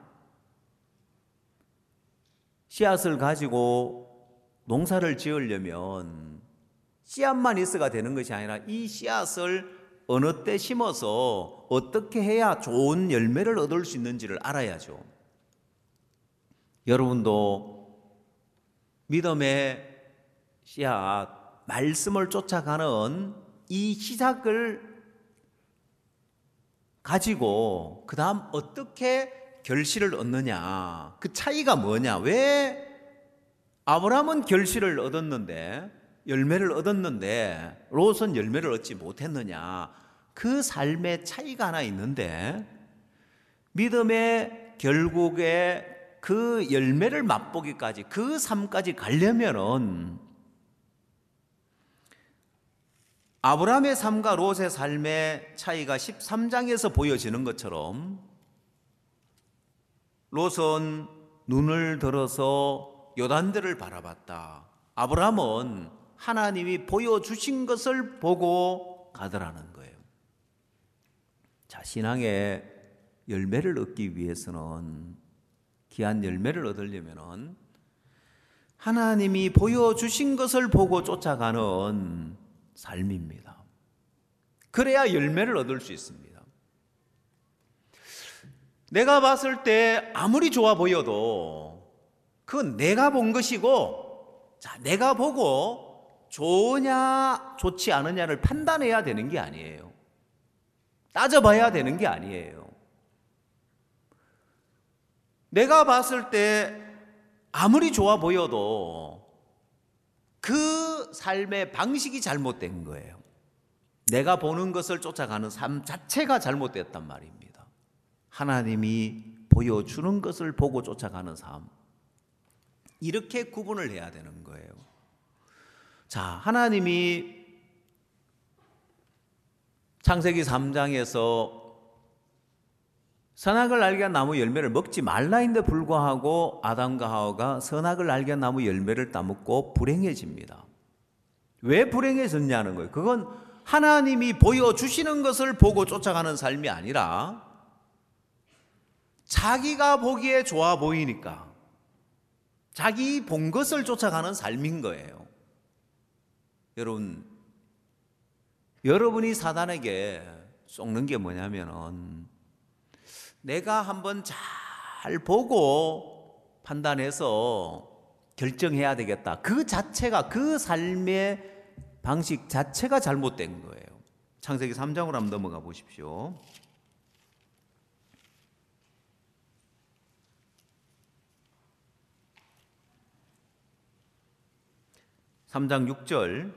씨앗을 가지고 농사를 지으려면 씨앗만 있어가 되는 것이 아니라 이 씨앗을 어느 때 심어서 어떻게 해야 좋은 열매를 얻을 수 있는지를 알아야죠. 여러분도 믿음의 씨앗, 말씀을 쫓아가는 이 시작을 가지고 그 다음 어떻게 결실을 얻느냐, 그 차이가 뭐냐, 왜 아브라함은 결실을 얻었는데 열매를 얻었는데 롯은 열매를 얻지 못했느냐, 그 삶의 차이가 하나 있는데 믿음의 결국에 그 열매를 맛보기까지, 그 삶까지 가려면은 아브라함의 삶과 롯의 삶의 차이가 십삼 장에서 보여지는 것처럼 롯은 눈을 들어서 요단들을 바라봤다. 아브라함은 하나님이 보여주신 것을 보고 가더라는 거예요. 자, 신앙의 열매를 얻기 위해서는, 귀한 열매를 얻으려면 하나님이 보여주신 것을 보고 쫓아가는 삶입니다. 그래야 열매를 얻을 수 있습니다. 내가 봤을 때 아무리 좋아 보여도 그건 내가 본 것이고, 자, 내가 보고 좋으냐 좋지 않으냐를 판단해야 되는 게 아니에요. 따져봐야 되는 게 아니에요. 내가 봤을 때 아무리 좋아 보여도 그 삶의 방식이 잘못된 거예요. 내가 보는 것을 쫓아가는 삶 자체가 잘못됐단 말입니다. 하나님이 보여주는 것을 보고 쫓아가는 삶, 이렇게 구분을 해야 되는 거예요. 자, 하나님이 창세기 삼 장에서 선악을 알게 한 나무 열매를 먹지 말라인데 불구하고 아담과 하와가 선악을 알게 한 나무 열매를 따먹고 불행해집니다. 왜 불행해졌냐는 거예요. 그건 하나님이 보여주시는 것을 보고 쫓아가는 삶이 아니라 자기가 보기에 좋아 보이니까 자기 본 것을 쫓아가는 삶인 거예요. 여러분, 여러분이 사단에게 속는 게 뭐냐면은 내가 한번 잘 보고 판단해서 결정해야 되겠다. 그 자체가, 그 삶의 방식 자체가 잘못된 거예요. 창세기 삼 장으로 한번 넘어가 보십시오. 삼 장 육 절.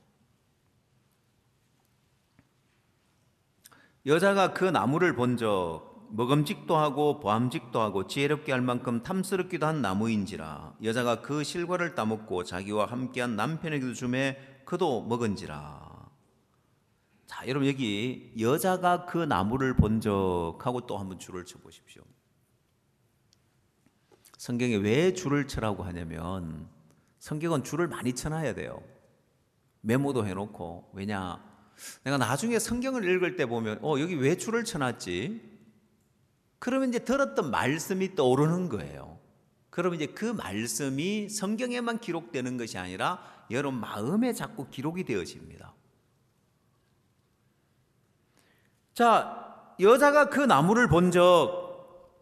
여자가 그 나무를 본적 먹음직도 하고 보암직도 하고 지혜롭게 할 만큼 탐스럽기도 한 나무인지라. 여자가 그 실과를 따먹고 자기와 함께한 남편에게도 주매 그도 먹은지라. 자, 여러분, 여기 여자가 그 나무를 본적하고 또 한번 줄을 쳐보십시오. 성경에 왜 줄을 쳐라고 하냐면 성경은 줄을 많이 쳐놔야 돼요. 메모도 해놓고. 왜냐, 내가 나중에 성경을 읽을 때 보면 어 여기 왜 줄을 쳐놨지? 그러면 이제 들었던 말씀이 떠오르는 거예요. 그러면 이제 그 말씀이 성경에만 기록되는 것이 아니라 여러분 마음에 자꾸 기록이 되어집니다. 자, 여자가 그 나무를 본 적,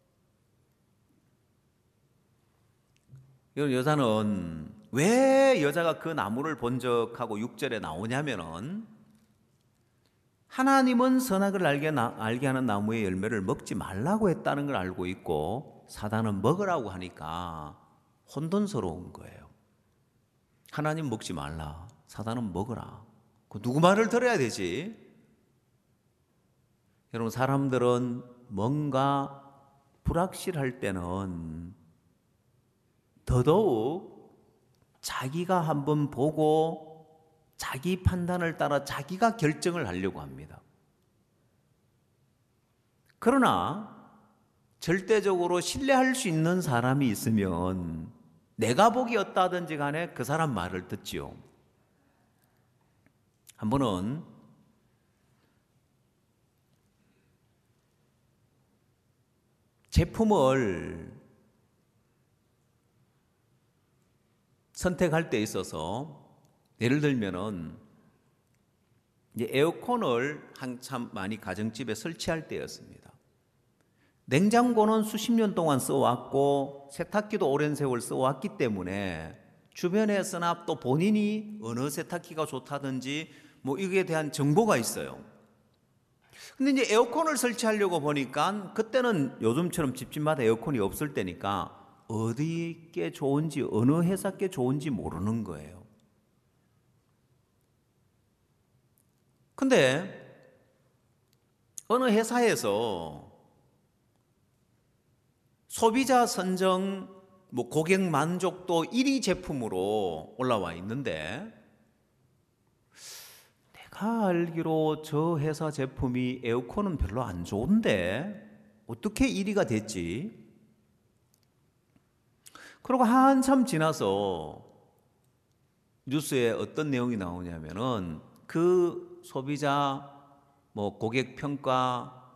여자는 왜 여자가 그 나무를 본 적하고 육 절에 나오냐면은 하나님은 선악을 알게, 나, 알게 하는 나무의 열매를 먹지 말라고 했다는 걸 알고 있고 사단은 먹으라고 하니까 혼돈스러운 거예요. 하나님 먹지 말라, 사단은 먹으라. 그 누구 말을 들어야 되지? 여러분, 사람들은 뭔가 불확실할 때는 더더욱 자기가 한번 보고 자기 판단을 따라 자기가 결정을 하려고 합니다. 그러나 절대적으로 신뢰할 수 있는 사람이 있으면 내가 보기 어떠하든지 간에 그 사람 말을 듣지요. 한 번은 제품을 선택할 때 있어서 예를 들면은 이제 에어컨을 한참 많이 가정집에 설치할 때였습니다. 냉장고는 수십 년 동안 써왔고 세탁기도 오랜 세월 써왔기 때문에 주변에서나 또 본인이 어느 세탁기가 좋다든지 뭐 이거에 대한 정보가 있어요. 근데 이제 에어컨을 설치하려고 보니까 그때는 요즘처럼 집집마다 에어컨이 없을 때니까 어디 게 좋은지 어느 회사 게 좋은지 모르는 거예요. 근데 어느 회사에서 소비자 선정 뭐 고객 만족도 일 위 제품으로 올라와 있는데 내가 알기로 저 회사 제품이 에어컨은 별로 안 좋은데 어떻게 일 위가 됐지? 그리고 한참 지나서 뉴스에 어떤 내용이 나오냐면은 그 소비자 뭐 고객 평가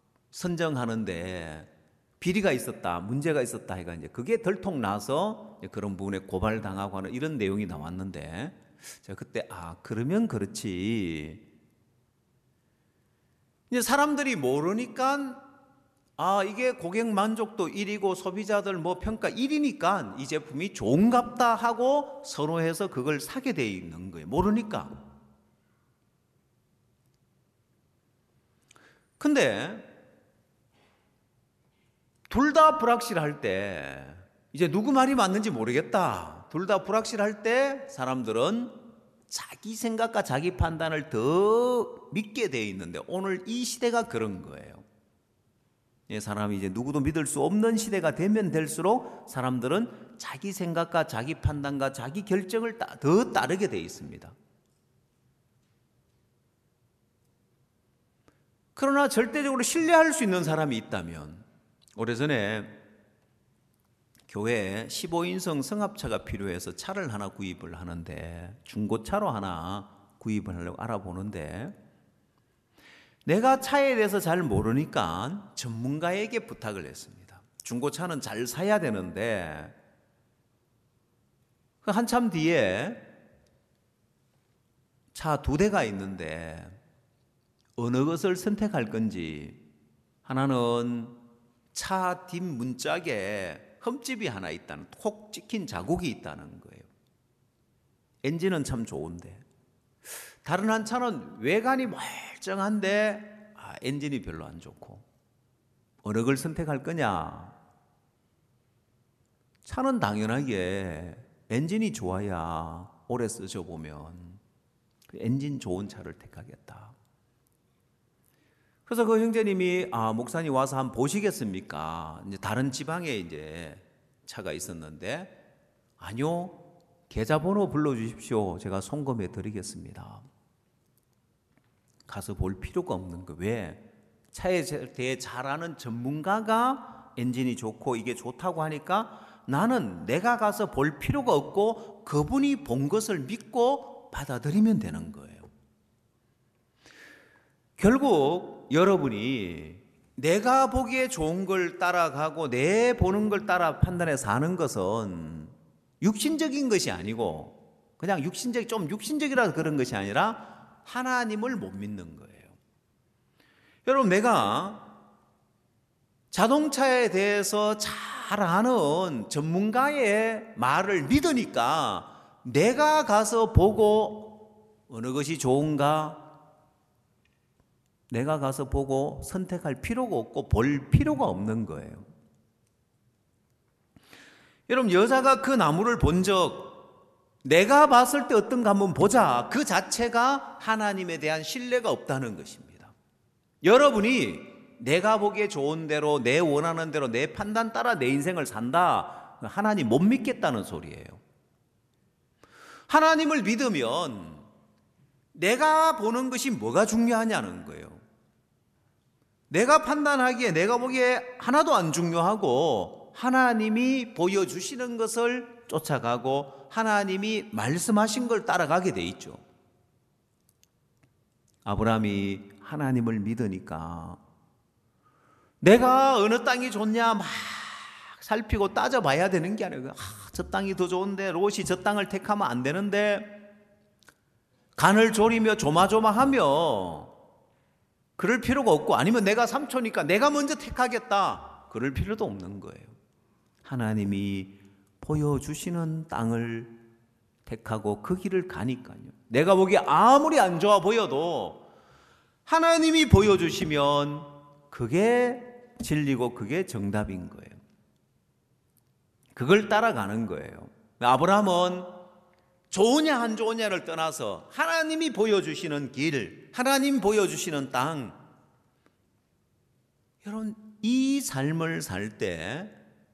선정하는데 비리가 있었다, 문제가 있었다 해가 이제 그게 들통 나서 그런 부분에 고발당하고 하는 이런 내용이 나왔는데 제가 그때 아 그러면 그렇지. 이제 사람들이 모르니까 아 이게 고객 만족도 일 위고 소비자들 뭐 평가 일 위니까 이 제품이 좋은갑다 하고 선호해서 그걸 사게 돼 있는 거예요. 모르니까. 근데 둘 다 불확실할 때 이제 누구 말이 맞는지 모르겠다. 둘 다 불확실할 때 사람들은 자기 생각과 자기 판단을 더 믿게 돼 있는데 오늘 이 시대가 그런 거예요. 사람이 이제 누구도 믿을 수 없는 시대가 되면 될수록 사람들은 자기 생각과 자기 판단과 자기 결정을 더 따르게 돼 있습니다. 그러나 절대적으로 신뢰할 수 있는 사람이 있다면 오래전에 교회에 십오 인승 승합차가 필요해서 차를 하나 구입을 하는데 중고차로 하나 구입을 하려고 알아보는데 내가 차에 대해서 잘 모르니까 전문가에게 부탁을 했습니다. 중고차는 잘 사야 되는데 한참 뒤에 차 두 대가 있는데 어느 것을 선택할 건지 하나는 차 뒷문짝에 흠집이 하나 있다는 콕 찍힌 자국이 있다는 거예요. 엔진은 참 좋은데 다른 한 차는 외관이 멀쩡한데 아, 엔진이 별로 안 좋고 어느 걸 선택할 거냐? 차는 당연하게 엔진이 좋아야 오래 쓰셔보면 엔진 좋은 차를 택하겠다. 그래서 그 형제님이 아 목사님 와서 한번 보시겠습니까? 이제 다른 지방에 이제 차가 있었는데 아니요 계좌번호 불러주십시오. 제가 송금해 드리겠습니다. 가서 볼 필요가 없는 거. 왜? 차에 대해 잘 아는 전문가가 엔진이 좋고 이게 좋다고 하니까 나는 내가 가서 볼 필요가 없고 그분이 본 것을 믿고 받아들이면 되는 거예요. 결국 여러분이 내가 보기에 좋은 걸 따라가고 내 보는 걸 따라 판단해 사는 것은 육신적인 것이 아니고 그냥 육신적 좀 육신적이라서 그런 것이 아니라 하나님을 못 믿는 거예요. 여러분 내가 자동차에 대해서 잘 아는 전문가의 말을 믿으니까 내가 가서 보고 어느 것이 좋은가 내가 가서 보고 선택할 필요가 없고 볼 필요가 없는 거예요. 여러분 여자가 그 나무를 본 적 내가 봤을 때 어떤가 한번 보자 그 자체가 하나님에 대한 신뢰가 없다는 것입니다. 여러분이 내가 보기에 좋은 대로 내 원하는 대로 내 판단 따라 내 인생을 산다 하나님 못 믿겠다는 소리예요. 하나님을 믿으면 내가 보는 것이 뭐가 중요하냐는 거예요. 내가 판단하기에 내가 보기에 하나도 안 중요하고 하나님이 보여주시는 것을 쫓아가고 하나님이 말씀하신 걸 따라가게 돼 있죠. 아브라함이 하나님을 믿으니까 내가 어느 땅이 좋냐 막 살피고 따져봐야 되는 게 아니고 아, 저 땅이 더 좋은데 롯이 저 땅을 택하면 안 되는데 간을 졸이며 조마조마하며 그럴 필요가 없고 아니면 내가 삼촌이니까 내가 먼저 택하겠다 그럴 필요도 없는 거예요. 하나님이 보여주시는 땅을 택하고 그 길을 가니까요. 내가 보기에 아무리 안 좋아 보여도 하나님이 보여주시면 그게 진리고 그게 정답인 거예요. 그걸 따라가는 거예요. 아브라함은 좋으냐 안 좋으냐를 떠나서 하나님이 보여주시는 길, 하나님 보여주시는 땅, 여러분 이 삶을 살 때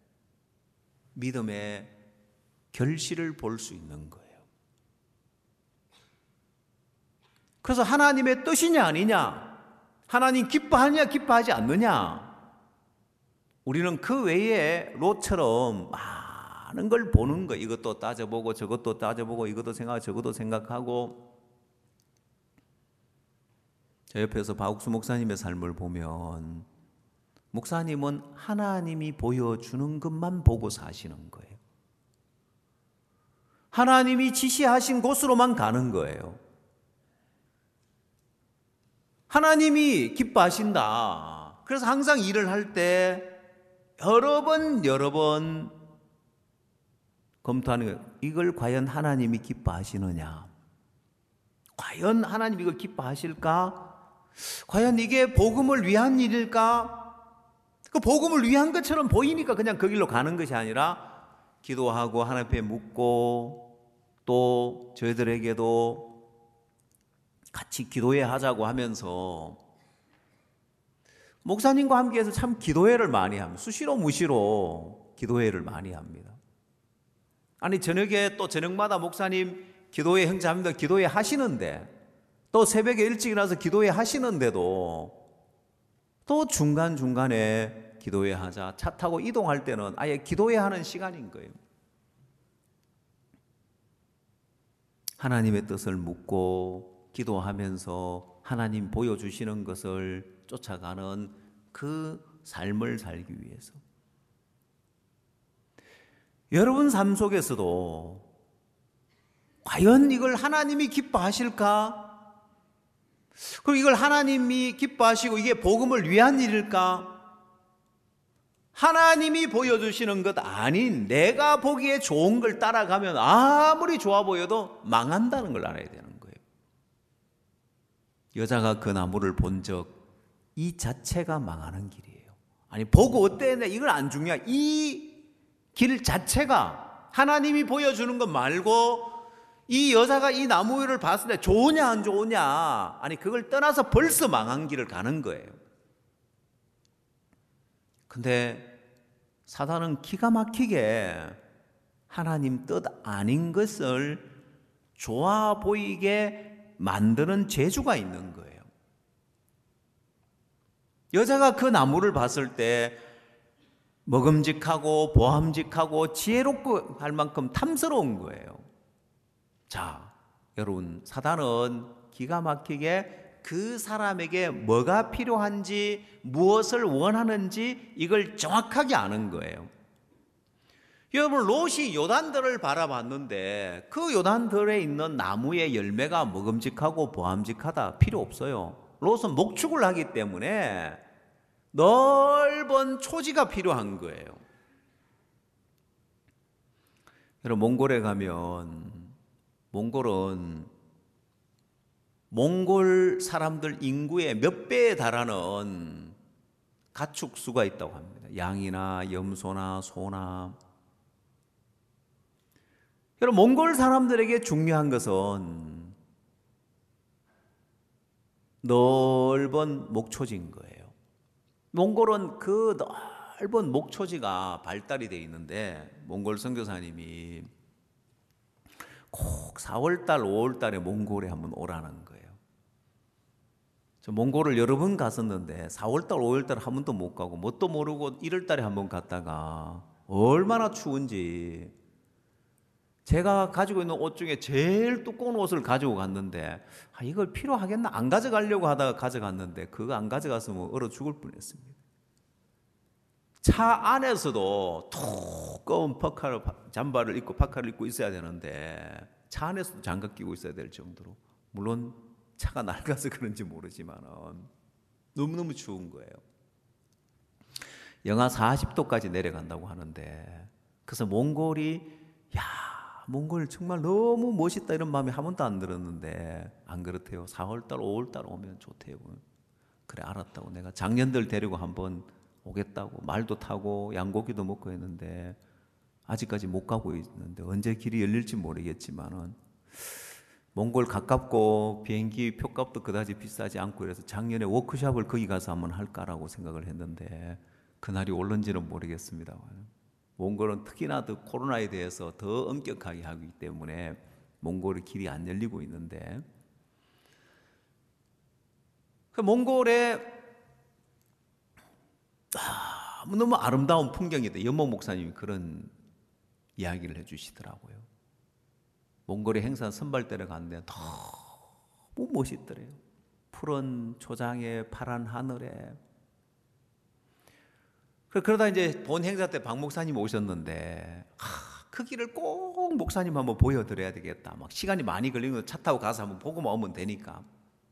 믿음의 결실을 볼 수 있는 거예요. 그래서 하나님의 뜻이냐 아니냐, 하나님 기뻐하냐 기뻐하지 않느냐, 우리는 그 외에 롯처럼 많은 걸 보는 거, 이것도 따져보고 저것도 따져보고 이것도 생각하고 저것도 생각하고. 저 옆에서 박욱수 목사님의 삶을 보면 목사님은 하나님이 보여주는 것만 보고 사시는 거예요. 하나님이 지시하신 곳으로만 가는 거예요. 하나님이 기뻐하신다. 그래서 항상 일을 할 때 여러 번 여러 번 검토하는 거예요. 이걸 과연 하나님이 기뻐하시느냐? 과연 하나님이 이걸 기뻐하실까? 과연 이게 복음을 위한 일일까? 그 복음을 위한 것처럼 보이니까 그냥 그 길로 가는 것이 아니라 기도하고 하나님 앞에 묻고, 또 저희들에게도 같이 기도회 하자고 하면서 목사님과 함께해서 참 기도회를 많이 합니다. 수시로 무시로 기도회를 많이 합니다. 아니 저녁에 또 저녁마다 목사님 기도회 형제합니다 기도회 하시는데, 또 새벽에 일찍 일어나서 기도회 하시는데도 또 중간중간에 기도회 하자, 차 타고 이동할 때는 아예 기도회 하는 시간인 거예요. 하나님의 뜻을 묻고 기도하면서 하나님 보여주시는 것을 쫓아가는 그 삶을 살기 위해서. 여러분 삶 속에서도 과연 이걸 하나님이 기뻐하실까? 그리고 이걸 하나님이 기뻐하시고 이게 복음을 위한 일일까? 하나님이 보여주시는 것 아닌 내가 보기에 좋은 걸 따라가면 아무리 좋아 보여도 망한다는 걸 알아야 되는 거예요. 여자가 그 나무를 본 적 이 자체가 망하는 길이에요. 아니 보고 어땠네 이걸 안 중요해. 이 길 자체가 하나님이 보여주는 것 말고 이 여자가 이 나무 위를 봤을 때 좋으냐 안 좋으냐, 아니 그걸 떠나서 벌써 망한 길을 가는 거예요. 근데 사단은 기가 막히게 하나님 뜻 아닌 것을 좋아 보이게 만드는 재주가 있는 거예요. 여자가 그 나무를 봤을 때 먹음직하고 보함직하고 지혜롭고 할 만큼 탐스러운 거예요. 자, 여러분, 사단은 기가 막히게 그 사람에게 뭐가 필요한지, 무엇을 원하는지 이걸 정확하게 아는 거예요. 여러분, 롯이 요단들을 바라봤는데 그 요단들에 있는 나무의 열매가 먹음직하고 보함직하다 필요 없어요. 롯은 목축을 하기 때문에 넓은 초지가 필요한 거예요. 여러분, 몽골에 가면 몽골은 몽골 사람들 인구의 몇 배에 달하는 가축수가 있다고 합니다. 양이나 염소나 소나. 여러분, 몽골 사람들에게 중요한 것은 넓은 목초지인 거예요. 몽골은 그 넓은 목초지가 발달이 되어 있는데, 몽골 선교사님이 꼭 사월달, 오월달에 몽골에 한번 오라는 거예요. 저 몽골을 여러 번 갔었는데 사월달, 오월달 한 번도 못 가고 뭣도 모르고 일월달에 한번 갔다가 얼마나 추운지, 제가 가지고 있는 옷 중에 제일 두꺼운 옷을 가지고 갔는데 아, 이걸 필요하겠나? 안 가져가려고 하다가 가져갔는데 그거 안 가져갔으면 얼어 죽을 뻔했습니다. 차 안에서도 두꺼운 파카를, 잠바를 입고 파카를 입고 있어야 되는데 차 안에서도 장갑 끼고 있어야 될 정도로, 물론 차가 낡아서 그런지 모르지만 너무너무 추운 거예요. 영하 사십 도까지 내려간다고 하는데, 그래서 몽골이 야 몽골 정말 너무 멋있다 이런 마음이 한 번도 안 들었는데 안 그렇대요. 사월달, 오월달 오면 좋대요. 그래 알았다고, 내가 작년들 데리고 한번 오겠다고 말도 타고 양고기도 먹고 했는데 아직까지 못 가고 있는데 언제 길이 열릴지 모르겠지만은 몽골 가깝고 비행기 표값도 그다지 비싸지 않고 이래서 작년에 워크숍을 거기 가서 한번 할까라고 생각을 했는데 그날이 올는지는 모르겠습니다. 몽골은 특히나 더 코로나에 대해서 더 엄격하게 하기 때문에 몽골의 길이 안 열리고 있는데, 그 몽골에 아, 너무 아름다운 풍경이다. 연목 목사님이 그런 이야기를 해주시더라고요. 몽골의 행사 선발대를 갔는데 너무 멋있더래요. 푸른 초장에 파란 하늘에. 그러다 이제 본 행사 때 박 목사님 오셨는데 하, 그 길을 꼭 목사님 한번 보여드려야 되겠다. 막 시간이 많이 걸리는 거 차 타고 가서 한번 보고 오면 되니까.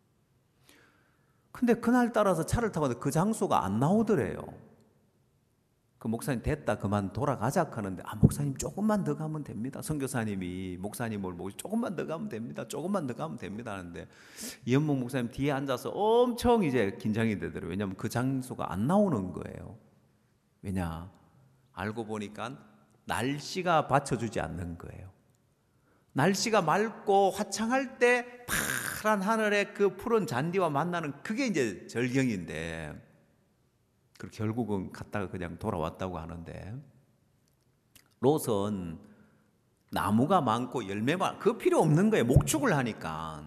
근데 그날 따라서 차를 타고 그 장소가 안 나오더래요. 그 목사님 됐다 그만 돌아가자 하는데 아 목사님 조금만 더 가면 됩니다. 선교사님이 목사님을 보고 조금만 더 가면 됩니다. 조금만 더 가면 됩니다 하는데 이현목 목사님 뒤에 앉아서 엄청 이제 긴장이 되더라고요. 왜냐하면 그 장소가 안 나오는 거예요. 왜냐? 알고 보니까 날씨가 받쳐주지 않는 거예요. 날씨가 맑고 화창할 때 파란 하늘에 그 푸른 잔디와 만나는 그게 이제 절경인데 그 결국은 갔다가 그냥 돌아왔다고 하는데 롯은 나무가 많고 열매가 그 필요 없는 거예요. 목축을 하니까.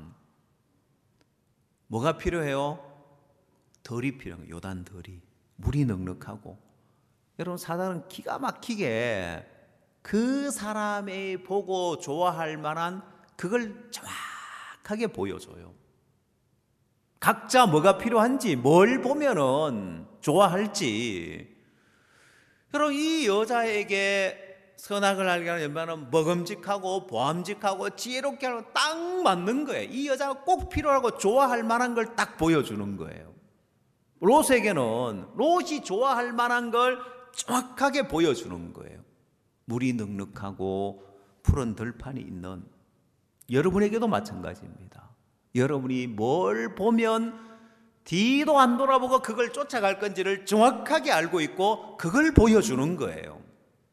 뭐가 필요해요? 덜이 필요한 거예요. 요단 덜이. 물이 넉넉하고. 여러분 사단은 기가 막히게 그 사람이 보고 좋아할 만한 그걸 정확하게 보여줘요. 각자 뭐가 필요한지, 뭘 보면은 좋아할지. 여러분, 이 여자에게 선악을 알게 하는 연반은 먹음직하고 보암직하고 지혜롭게 하고 딱 맞는 거예요. 이 여자가 꼭 필요하고 좋아할 만한 걸 딱 보여주는 거예요. 롯에게는 롯이 좋아할 만한 걸 정확하게 보여주는 거예요. 물이 넉넉하고 푸른 들판이 있는 여러분에게도 마찬가지입니다. 여러분이 뭘 보면 뒤도 안 돌아보고 그걸 쫓아갈 건지를 정확하게 알고 있고 그걸 보여주는 거예요.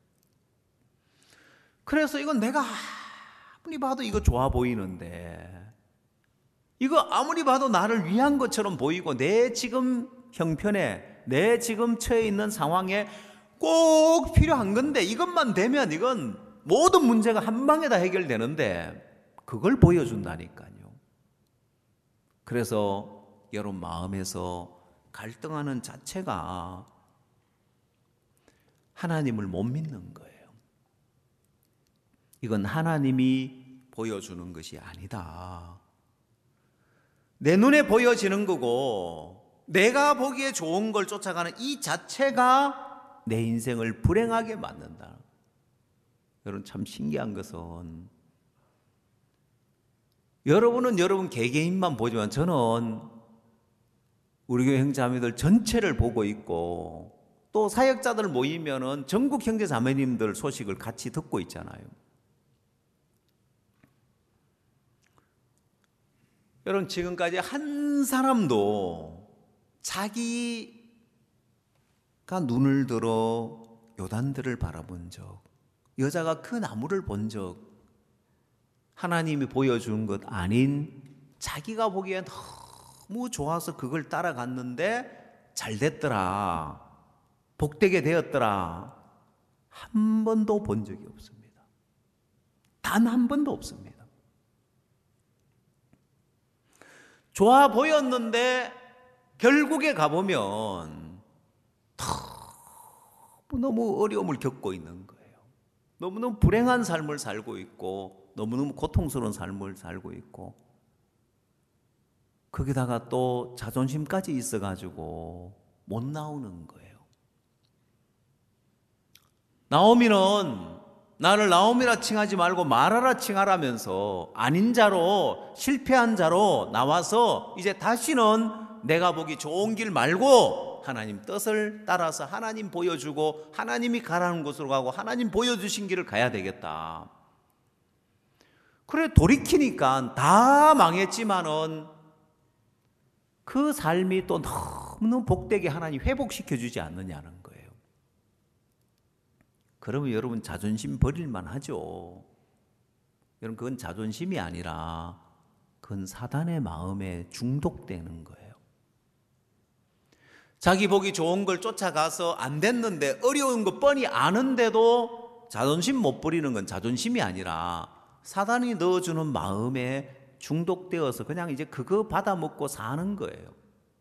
그래서 이건 내가 아무리 봐도 이거 좋아 보이는데 이거 아무리 봐도 나를 위한 것처럼 보이고 내 지금 형편에 내 지금 처해 있는 상황에 꼭 필요한 건데 이것만 되면 이건 모든 문제가 한 방에 다 해결되는데 그걸 보여준다니까요. 그래서 여러분 마음에서 갈등하는 자체가 하나님을 못 믿는 거예요. 이건 하나님이 보여주는 것이 아니다. 내 눈에 보여지는 거고 내가 보기에 좋은 걸 쫓아가는 이 자체가 내 인생을 불행하게 만든다. 여러분 참 신기한 것은 여러분은 여러분 개개인만 보지만 저는 우리 교회 형제자매들 전체를 보고 있고 또 사역자들 모이면은 전국 형제자매님들 소식을 같이 듣고 있잖아요. 여러분 지금까지 한 사람도 자기가 눈을 들어 요단들을 바라본 적, 여자가 그 나무를 본 적, 하나님이 보여준 것 아닌 자기가 보기엔 너무 좋아서 그걸 따라갔는데 잘 됐더라, 복되게 되었더라, 한 번도 본 적이 없습니다. 단 한 번도 없습니다. 좋아 보였는데 결국에 가보면 너무 어려움을 겪고 있는 거예요. 너무너무 불행한 삶을 살고 있고 너무너무 고통스러운 삶을 살고 있고 거기다가 또 자존심까지 있어가지고 못 나오는 거예요. 나오미는 나를 나오미라 칭하지 말고 마라라 칭하라면서 아닌 자로 실패한 자로 나와서 이제 다시는 내가 보기 좋은 길 말고 하나님 뜻을 따라서 하나님 보여주고 하나님이 가라는 곳으로 가고 하나님 보여주신 길을 가야 되겠다. 그래 돌이키니까 다 망했지만은 그 삶이 또 너무너무 복되게 하나님 회복시켜주지 않느냐는 거예요. 그러면 여러분 자존심 버릴만 하죠. 여러분 그건 자존심이 아니라 그건 사단의 마음에 중독되는 거예요. 자기 보기 좋은 걸 쫓아가서 안 됐는데 어려운 거 뻔히 아는데도 자존심 못 버리는 건 자존심이 아니라 사단이 넣어주는 마음에 중독되어서 그냥 이제 그거 받아먹고 사는 거예요.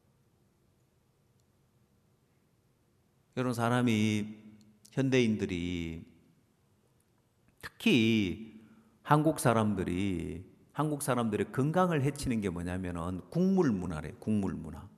이런 사람이 현대인들이 특히 한국 사람들이 한국 사람들의 건강을 해치는 게 뭐냐면은 국물 문화래요. 국물 문화.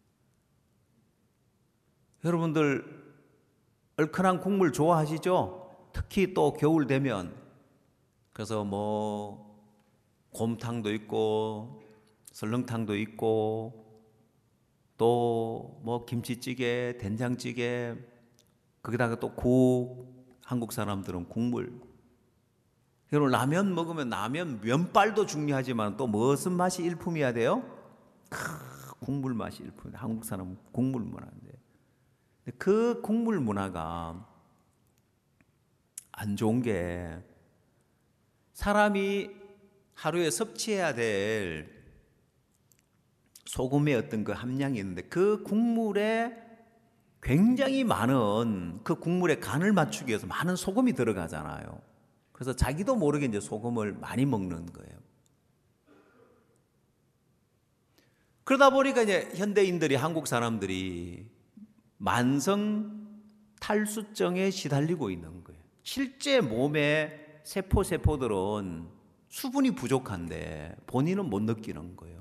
여러분들 얼큰한 국물 좋아하시죠? 특히 또 겨울 되면. 그래서 뭐 곰탕도 있고 설렁탕도 있고 또 뭐 김치찌개, 된장찌개, 거기다가 또 국, 한국 사람들은 국물. 여러분 라면 먹으면 라면 면발도 중요하지만 또 무슨 맛이 일품이어야 돼요? 크, 국물 맛이 일품. 한국 사람은 국물 문화인데 그 국물 문화가 안 좋은 게 사람이 하루에 섭취해야 될 소금의 어떤 그 함량이 있는데 그 국물에 굉장히 많은 그 국물의 간을 맞추기 위해서 많은 소금이 들어가잖아요. 그래서 자기도 모르게 이제 소금을 많이 먹는 거예요. 그러다 보니까 이제 현대인들이 한국 사람들이 만성 탈수증에 시달리고 있는 거예요. 실제 몸의 세포 세포들은 수분이 부족한데 본인은 못 느끼는 거예요.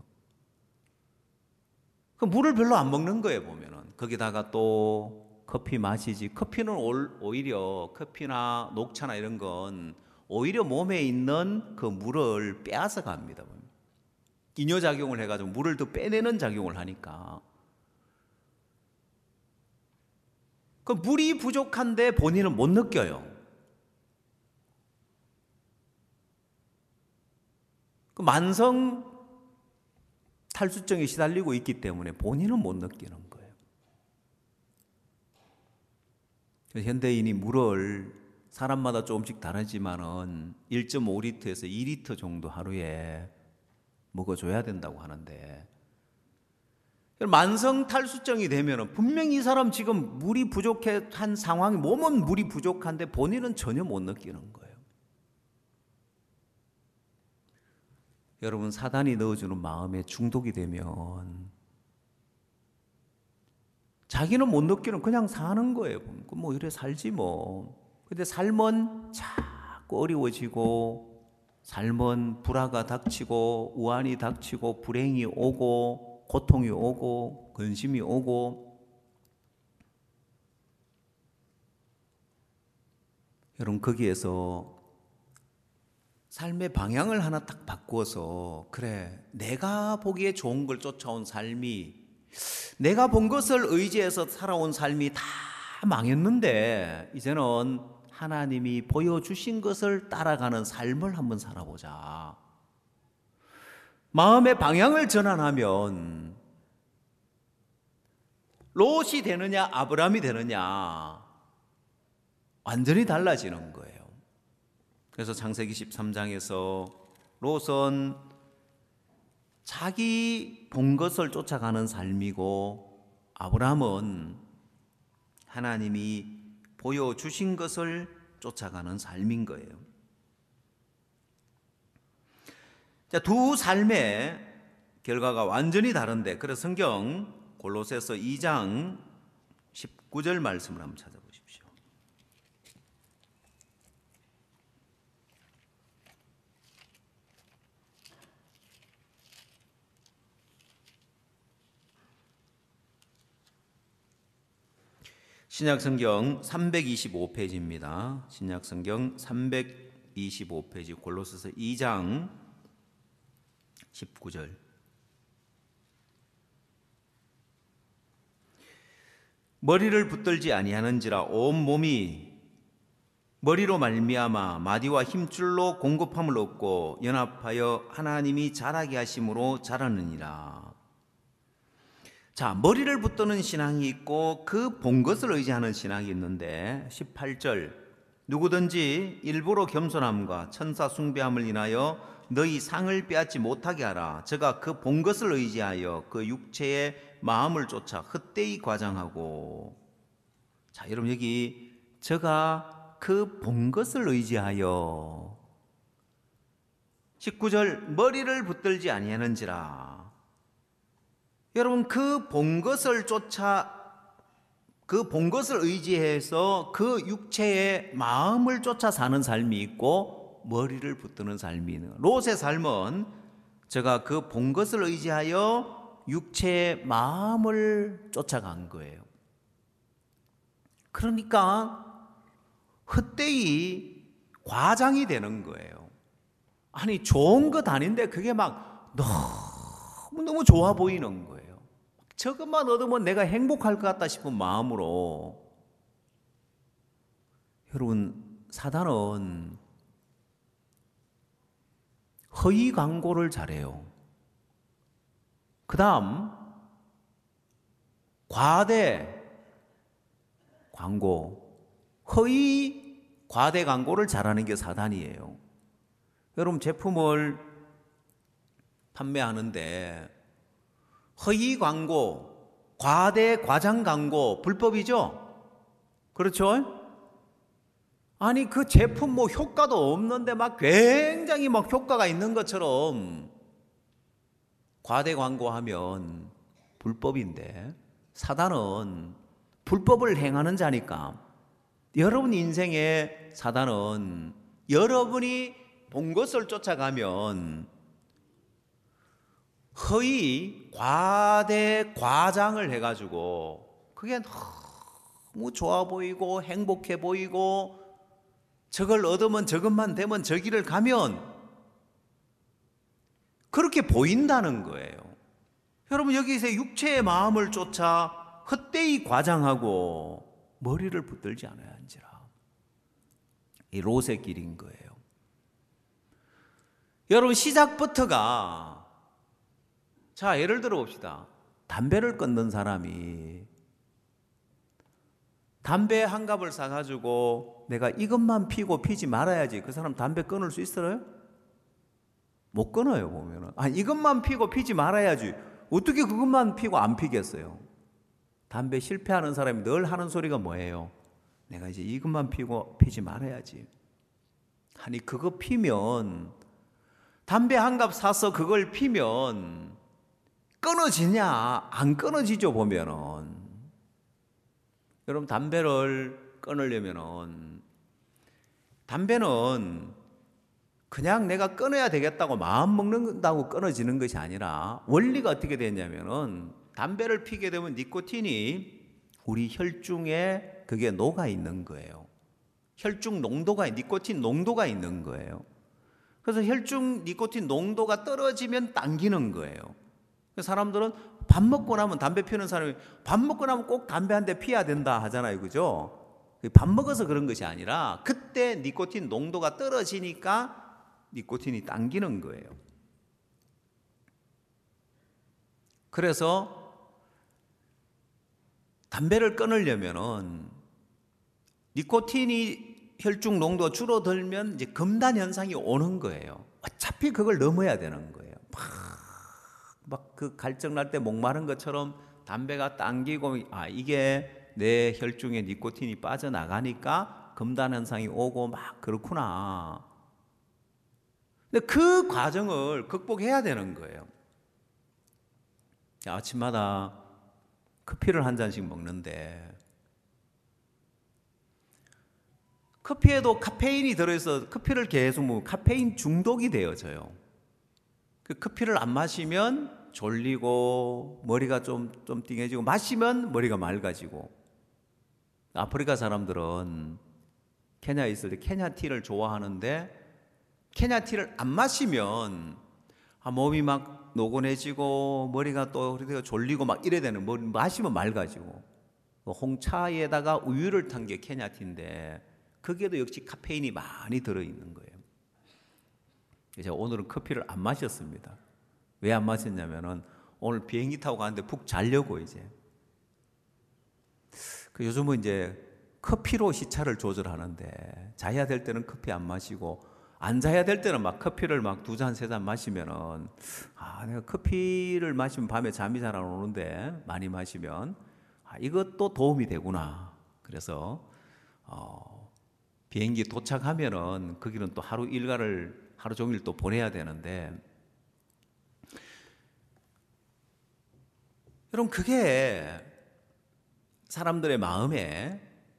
그 물을 별로 안 먹는 거예요, 보면은. 거기다가 또 커피 마시지. 커피는 오히려 커피나 녹차나 이런 건 오히려 몸에 있는 그 물을 빼앗아 갑니다. 이뇨작용을 해가지고 물을 더 빼내는 작용을 하니까. 그 물이 부족한데 본인은 못 느껴요. 그 만성 탈수증에 시달리고 있기 때문에 본인은 못 느끼는 거예요. 현대인이 물을 사람마다 조금씩 다르지만은 일 점 오 리터에서 이 리터 정도 하루에 먹어줘야 된다고 하는데 만성 탈수증이 되면은 분명히 이 사람 지금 물이 부족한 상황이 몸은 물이 부족한데 본인은 전혀 못 느끼는 거예요. 여러분 사단이 넣어주는 마음에 중독이 되면 자기는 못 느끼는 그냥 사는 거예요. 뭐 이래 살지 뭐. 근데 삶은 자꾸 어려워지고 삶은 불화가 닥치고 우환이 닥치고 불행이 오고 고통이 오고 근심이 오고. 여러분 거기에서 삶의 방향을 하나 딱 바꾸어서 그래 내가 보기에 좋은 걸 쫓아온 삶이 내가 본 것을 의지해서 살아온 삶이 다 망했는데 이제는 하나님이 보여주신 것을 따라가는 삶을 한번 살아보자. 마음의 방향을 전환하면 롯이 되느냐 아브라함이 되느냐 완전히 달라지는 거예요. 그래서 창세기 십삼 장에서 롯은 자기 본 것을 쫓아가는 삶이고 아브라함은 하나님이 보여주신 것을 쫓아가는 삶인 거예요. 자, 두 삶의 결과가 완전히 다른데 그래서 성경 골로새서 이 장 십구 절 말씀을 한번 찾아보십시오. 신약성경 삼백이십오 페이지입니다. 신약성경 삼백이십오 페이지 골로새서 이 장 십구 절. 머리를 붙들지 아니하는지라 온 몸이 머리로 말미암아 마디와 힘줄로 공급함을 얻고 연합하여 하나님이 자라게 하심으로 자라느니라. 자, 머리를 붙드는 신앙이 있고 그 본 것을 의지하는 신앙이 있는데 십팔 절 누구든지 일부러 겸손함과 천사 숭배함을 인하여 너희 상을 빼앗지 못하게 하라. 저가 그 본 것을 의지하여 그 육체의 마음을 쫓아 헛되이 과장하고. 자, 여러분 여기 저가 그 본 것을 의지하여 십구 절 머리를 붙들지 아니하는지라. 여러분 그 본 것을 쫓아 그 본 것을 의지해서 그 육체의 마음을 쫓아 사는 삶이 있고 머리를 붙드는 삶이 있는, 롯의 삶은 제가 그 본 것을 의지하여 육체의 마음을 쫓아간 거예요. 그러니까 헛되이 과장이 되는 거예요. 아니 좋은 것 아닌데 그게 막 너무너무 좋아 보이는 거예요. 저것만 얻으면 내가 행복할 것 같다 싶은 마음으로. 여러분, 사단은 허위 광고를 잘해요. 그 다음 과대 광고, 허위 과대 광고를 잘하는 게 사단이에요. 여러분, 제품을 판매하는데 허위 광고, 과대 과장 광고 불법이죠? 그렇죠? 아니 그 제품 뭐 효과도 없는데 막 굉장히 막 효과가 있는 것처럼 과대 광고하면 불법인데, 사단은 불법을 행하는 자니까 여러분 인생의 사단은 여러분이 본 것을 쫓아가면 허위, 과대, 과장을 해가지고 그게 너무 좋아 보이고 행복해 보이고 저걸 얻으면 저것만 되면 저기를 가면 그렇게 보인다는 거예요. 여러분, 여기서 육체의 마음을 쫓아 헛되이 과장하고 머리를 붙들지 않아야 한지라. 이 롯의 길인 거예요. 여러분, 시작부터가, 자, 예를 들어 봅시다. 담배를 끊는 사람이 담배 한 갑을 사가지고 내가 이것만 피고 피지 말아야지, 그 사람 담배 끊을 수 있어요? 못 끊어요, 보면은. 아, 이것만 피고 피지 말아야지. 어떻게 그것만 피고 안 피겠어요? 담배 실패하는 사람이 늘 하는 소리가 뭐예요? 내가 이제 이것만 피고 피지 말아야지. 아니, 그거 피면, 담배 한 갑 사서 그걸 피면 끊어지냐? 안 끊어지죠, 보면은. 여러분, 담배를 끊으려면은, 담배는 그냥 내가 끊어야 되겠다고 마음 먹는다고 끊어지는 것이 아니라 원리가 어떻게 되냐면은, 담배를 피게 되면 니코틴이 우리 혈중에 그게 녹아 있는 거예요. 혈중 농도가, 니코틴 농도가 있는 거예요. 그래서 혈중 니코틴 농도가 떨어지면 당기는 거예요. 사람들은 밥 먹고 나면, 담배 피우는 사람이 밥 먹고 나면 꼭 담배 한 대 피워야 된다 하잖아요. 그죠? 밥 먹어서 그런 것이 아니라 그때 니코틴 농도가 떨어지니까 니코틴이 당기는 거예요. 그래서 담배를 끊으려면은 니코틴이 혈중 농도가 줄어들면 이제 금단 현상이 오는 거예요. 어차피 그걸 넘어야 되는 거예요. 막 그 갈증 날 때 목마른 것처럼 담배가 당기고, 아, 이게 내 혈중에 니코틴이 빠져나가니까 금단 현상이 오고 막 그렇구나. 근데 그 과정을 극복해야 되는 거예요. 아침마다 커피를 한 잔씩 먹는데 커피에도 카페인이 들어있어 커피를 계속 먹으면 카페인 중독이 되어져요. 그 커피를 안 마시면 졸리고 머리가 좀, 좀 띵해지고, 마시면 머리가 맑아지고. 아프리카 사람들은 케냐에 있을 때 케냐티를 좋아하는데 케냐 티를 안 마시면 아, 몸이 막 노곤해지고 머리가 또 졸리고 막 이래 되는, 뭐 마시면 맑아지고. 홍차에다가 우유를 탄 게 케냐 티인데 거기에도 역시 카페인이 많이 들어있는 거예요. 제가 오늘은 커피를 안 마셨습니다. 왜 안 마셨냐면은 오늘 비행기 타고 가는데 푹 자려고. 이제 그 요즘은 이제 커피로 시차를 조절하는데 자야 될 때는 커피 안 마시고 안 자야 될 때는 막 커피를 막 두 잔, 세 잔 마시면은, 아, 내가 커피를 마시면 밤에 잠이 잘 안 오는데 많이 마시면, 아, 이것도 도움이 되구나. 그래서, 어, 비행기 도착하면은 거기는 또 하루 일과를 하루 종일 또 보내야 되는데, 여러분, 그게 사람들의 마음에,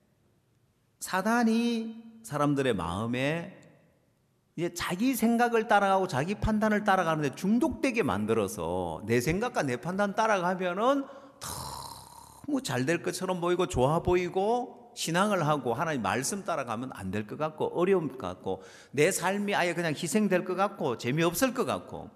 사단이 사람들의 마음에 이제 자기 생각을 따라가고 자기 판단을 따라가는데 중독되게 만들어서 내 생각과 내 판단 따라가면은 너무 잘 될 것처럼 보이고 좋아 보이고 신앙을 하고 하나님 말씀 따라가면 안 될 것 같고 어려울 것 같고 내 삶이 아예 그냥 희생될 것 같고 재미없을 것 같고.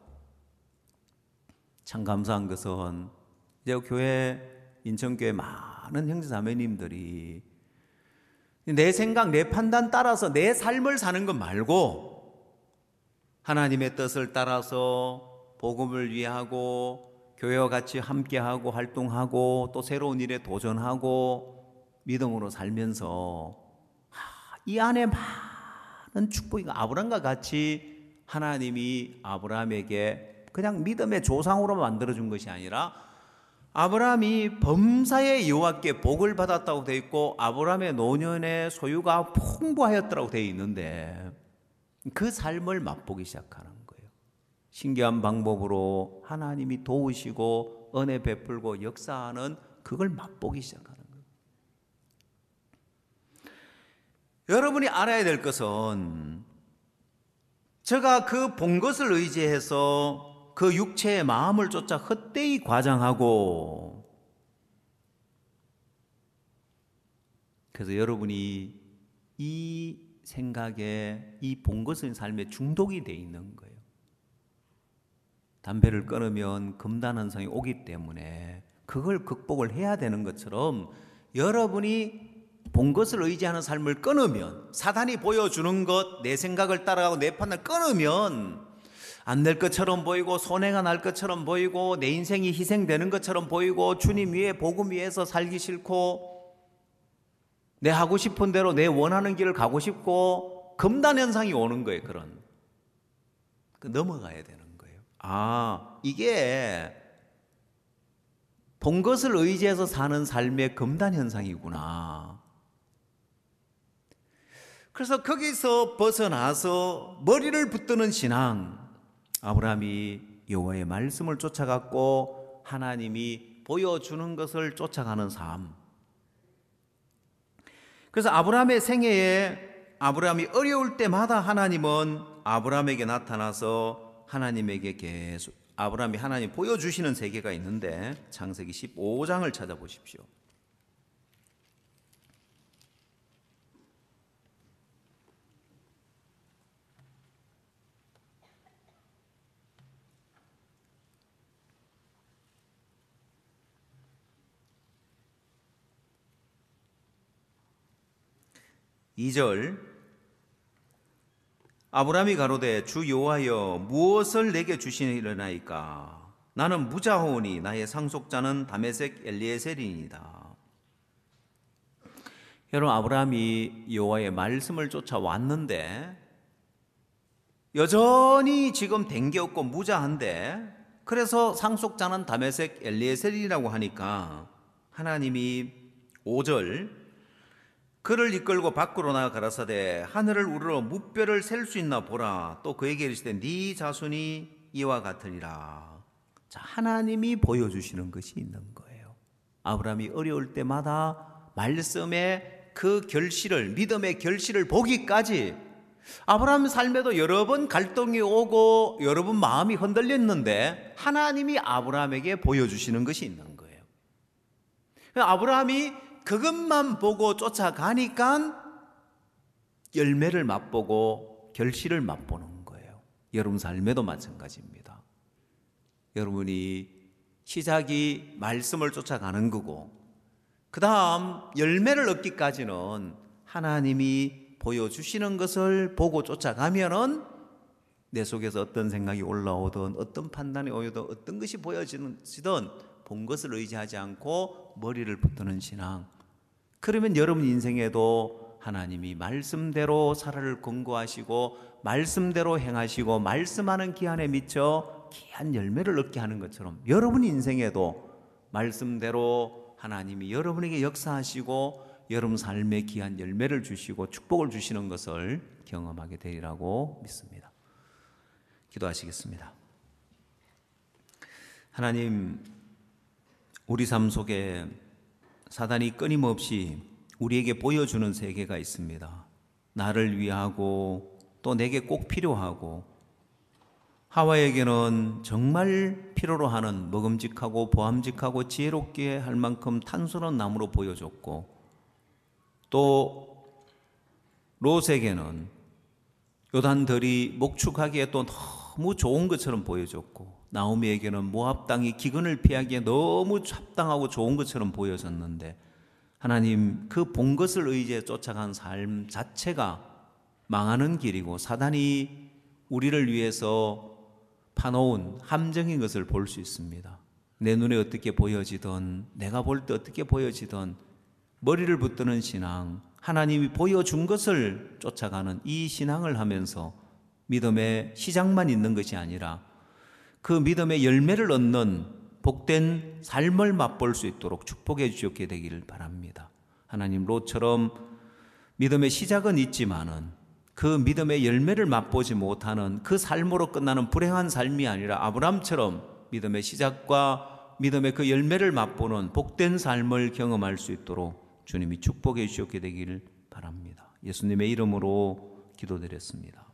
참 감사한 것은 이제 교회, 인천교회 많은 형제자매님들이 내 생각, 내 판단 따라서 내 삶을 사는 것 말고 하나님의 뜻을 따라서 복음을 위하고 교회와 같이 함께하고 활동하고 또 새로운 일에 도전하고 믿음으로 살면서 이 안에 많은 축복이, 아브라함과 같이 하나님이 아브라함에게 그냥 믿음의 조상으로 만들어준 것이 아니라 아브라함이 범사의 여호와께 복을 받았다고 되어 있고 아브라함의 노년의 소유가 풍부하였다고 되어 있는데 그 삶을 맛보기 시작하는 거예요. 신기한 방법으로 하나님이 도우시고 은혜 베풀고 역사하는 그걸 맛보기 시작하는 거예요. 여러분이 알아야 될 것은 제가 그 본 것을 의지해서 그 육체의 마음을 쫓아 헛되이 과장하고, 그래서 여러분이 이 생각에 이 본 것의 삶에 중독이 돼 있는 거예요. 담배를 끊으면 금단현상이 오기 때문에 그걸 극복을 해야 되는 것처럼 여러분이 본 것을 의지하는 삶을 끊으면, 사단이 보여주는 것, 내 생각을 따라가고 내 판단을 끊으면 안 될 것처럼 보이고 손해가 날 것처럼 보이고 내 인생이 희생되는 것처럼 보이고 주님 위에 복음 위에서 살기 싫고 내 하고 싶은 대로 내 원하는 길을 가고 싶고 금단 현상이 오는 거예요. 그런 그 넘어가야 되는 거예요. 아, 이게 본 것을 의지해서 사는 삶의 금단 현상이구나. 그래서 거기서 벗어나서 머리를 붙드는 신앙, 아브라함이 여호와의 말씀을 쫓아갔고 하나님이 보여주는 것을 쫓아가는 삶. 그래서 아브라함의 생애에 아브라함이 어려울 때마다 하나님은 아브라함에게 나타나서 하나님에게 계속, 아브라함이 하나님 보여주시는 세계가 있는데 창세기 십오 장을 찾아보십시오. 이 절, 아브라함이 가로되 주 여호와여 무엇을 내게 주시려나이까? 나는 무자호오니 나의 상속자는 다메섹 엘리에셀이니이다. 여러분, 아브라함이 여호와의 말씀을 쫓아왔는데 여전히 지금 된 게 없고 무자한데, 그래서 상속자는 다메섹 엘리에셀이라고 하니까 하나님이 오 절, 그를 이끌고 밖으로 나가 가라사대 하늘을 우러러 무뼈를 셀 수 있나 보라. 또 그에게 이르시되 네 자손이 이와 같으리라. 자, 하나님이 보여주시는 것이 있는 거예요. 아브라함이 어려울 때마다 말씀의 그 결실을, 믿음의 결실을 보기까지, 아브라함 삶에도 여러 번 갈등이 오고 여러 번 마음이 흔들렸는데 하나님이 아브라함에게 보여주시는 것이 있는 거예요. 아브라함이 그것만 보고 쫓아가니까 열매를 맛보고 결실을 맛보는 거예요. 여러분 삶에도 마찬가지입니다. 여러분이 시작이 말씀을 쫓아가는 거고 그 다음 열매를 얻기까지는 하나님이 보여주시는 것을 보고 쫓아가면은 내 속에서 어떤 생각이 올라오든 어떤 판단이 오든 어떤 것이 보여지든 본 것을 의지하지 않고 머리를 붙드는 신앙, 그러면 여러분 인생에도 하나님이 말씀대로 살아를 권고하시고 말씀대로 행하시고 말씀하는 기한에 미쳐 귀한 열매를 얻게 하는 것처럼 여러분 인생에도 말씀대로 하나님이 여러분에게 역사하시고 여러분 삶에 귀한 열매를 주시고 축복을 주시는 것을 경험하게 되리라고 믿습니다. 기도하시겠습니다. 하나님, 우리 삶 속에 사단이 끊임없이 우리에게 보여주는 세계가 있습니다. 나를 위하고 또 내게 꼭 필요하고, 하와에게는 정말 필요로 하는 먹음직하고 보암직하고 지혜롭게 할 만큼 탄수로운 나무로 보여줬고, 또 롯에게는 요단들이 목축하기에 또 너무 좋은 것처럼 보여줬고, 나오미에게는 모압 땅이 기근을 피하기에 너무 합당하고 좋은 것처럼 보여졌는데, 하나님 그 본 것을 의지해 쫓아간 삶 자체가 망하는 길이고 사단이 우리를 위해서 파놓은 함정인 것을 볼 수 있습니다. 내 눈에 어떻게 보여지든, 내가 볼 때 어떻게 보여지든 머리를 붙드는 신앙, 하나님이 보여준 것을 쫓아가는 이 신앙을 하면서 믿음의 시작만 있는 것이 아니라 그 믿음의 열매를 얻는 복된 삶을 맛볼 수 있도록 축복해 주시게 되기를 바랍니다. 하나님, 롯처럼 믿음의 시작은 있지만은 그 믿음의 열매를 맛보지 못하는 그 삶으로 끝나는 불행한 삶이 아니라 아브라함처럼 믿음의 시작과 믿음의 그 열매를 맛보는 복된 삶을 경험할 수 있도록 주님이 축복해 주시게 되기를 바랍니다. 예수님의 이름으로 기도드렸습니다.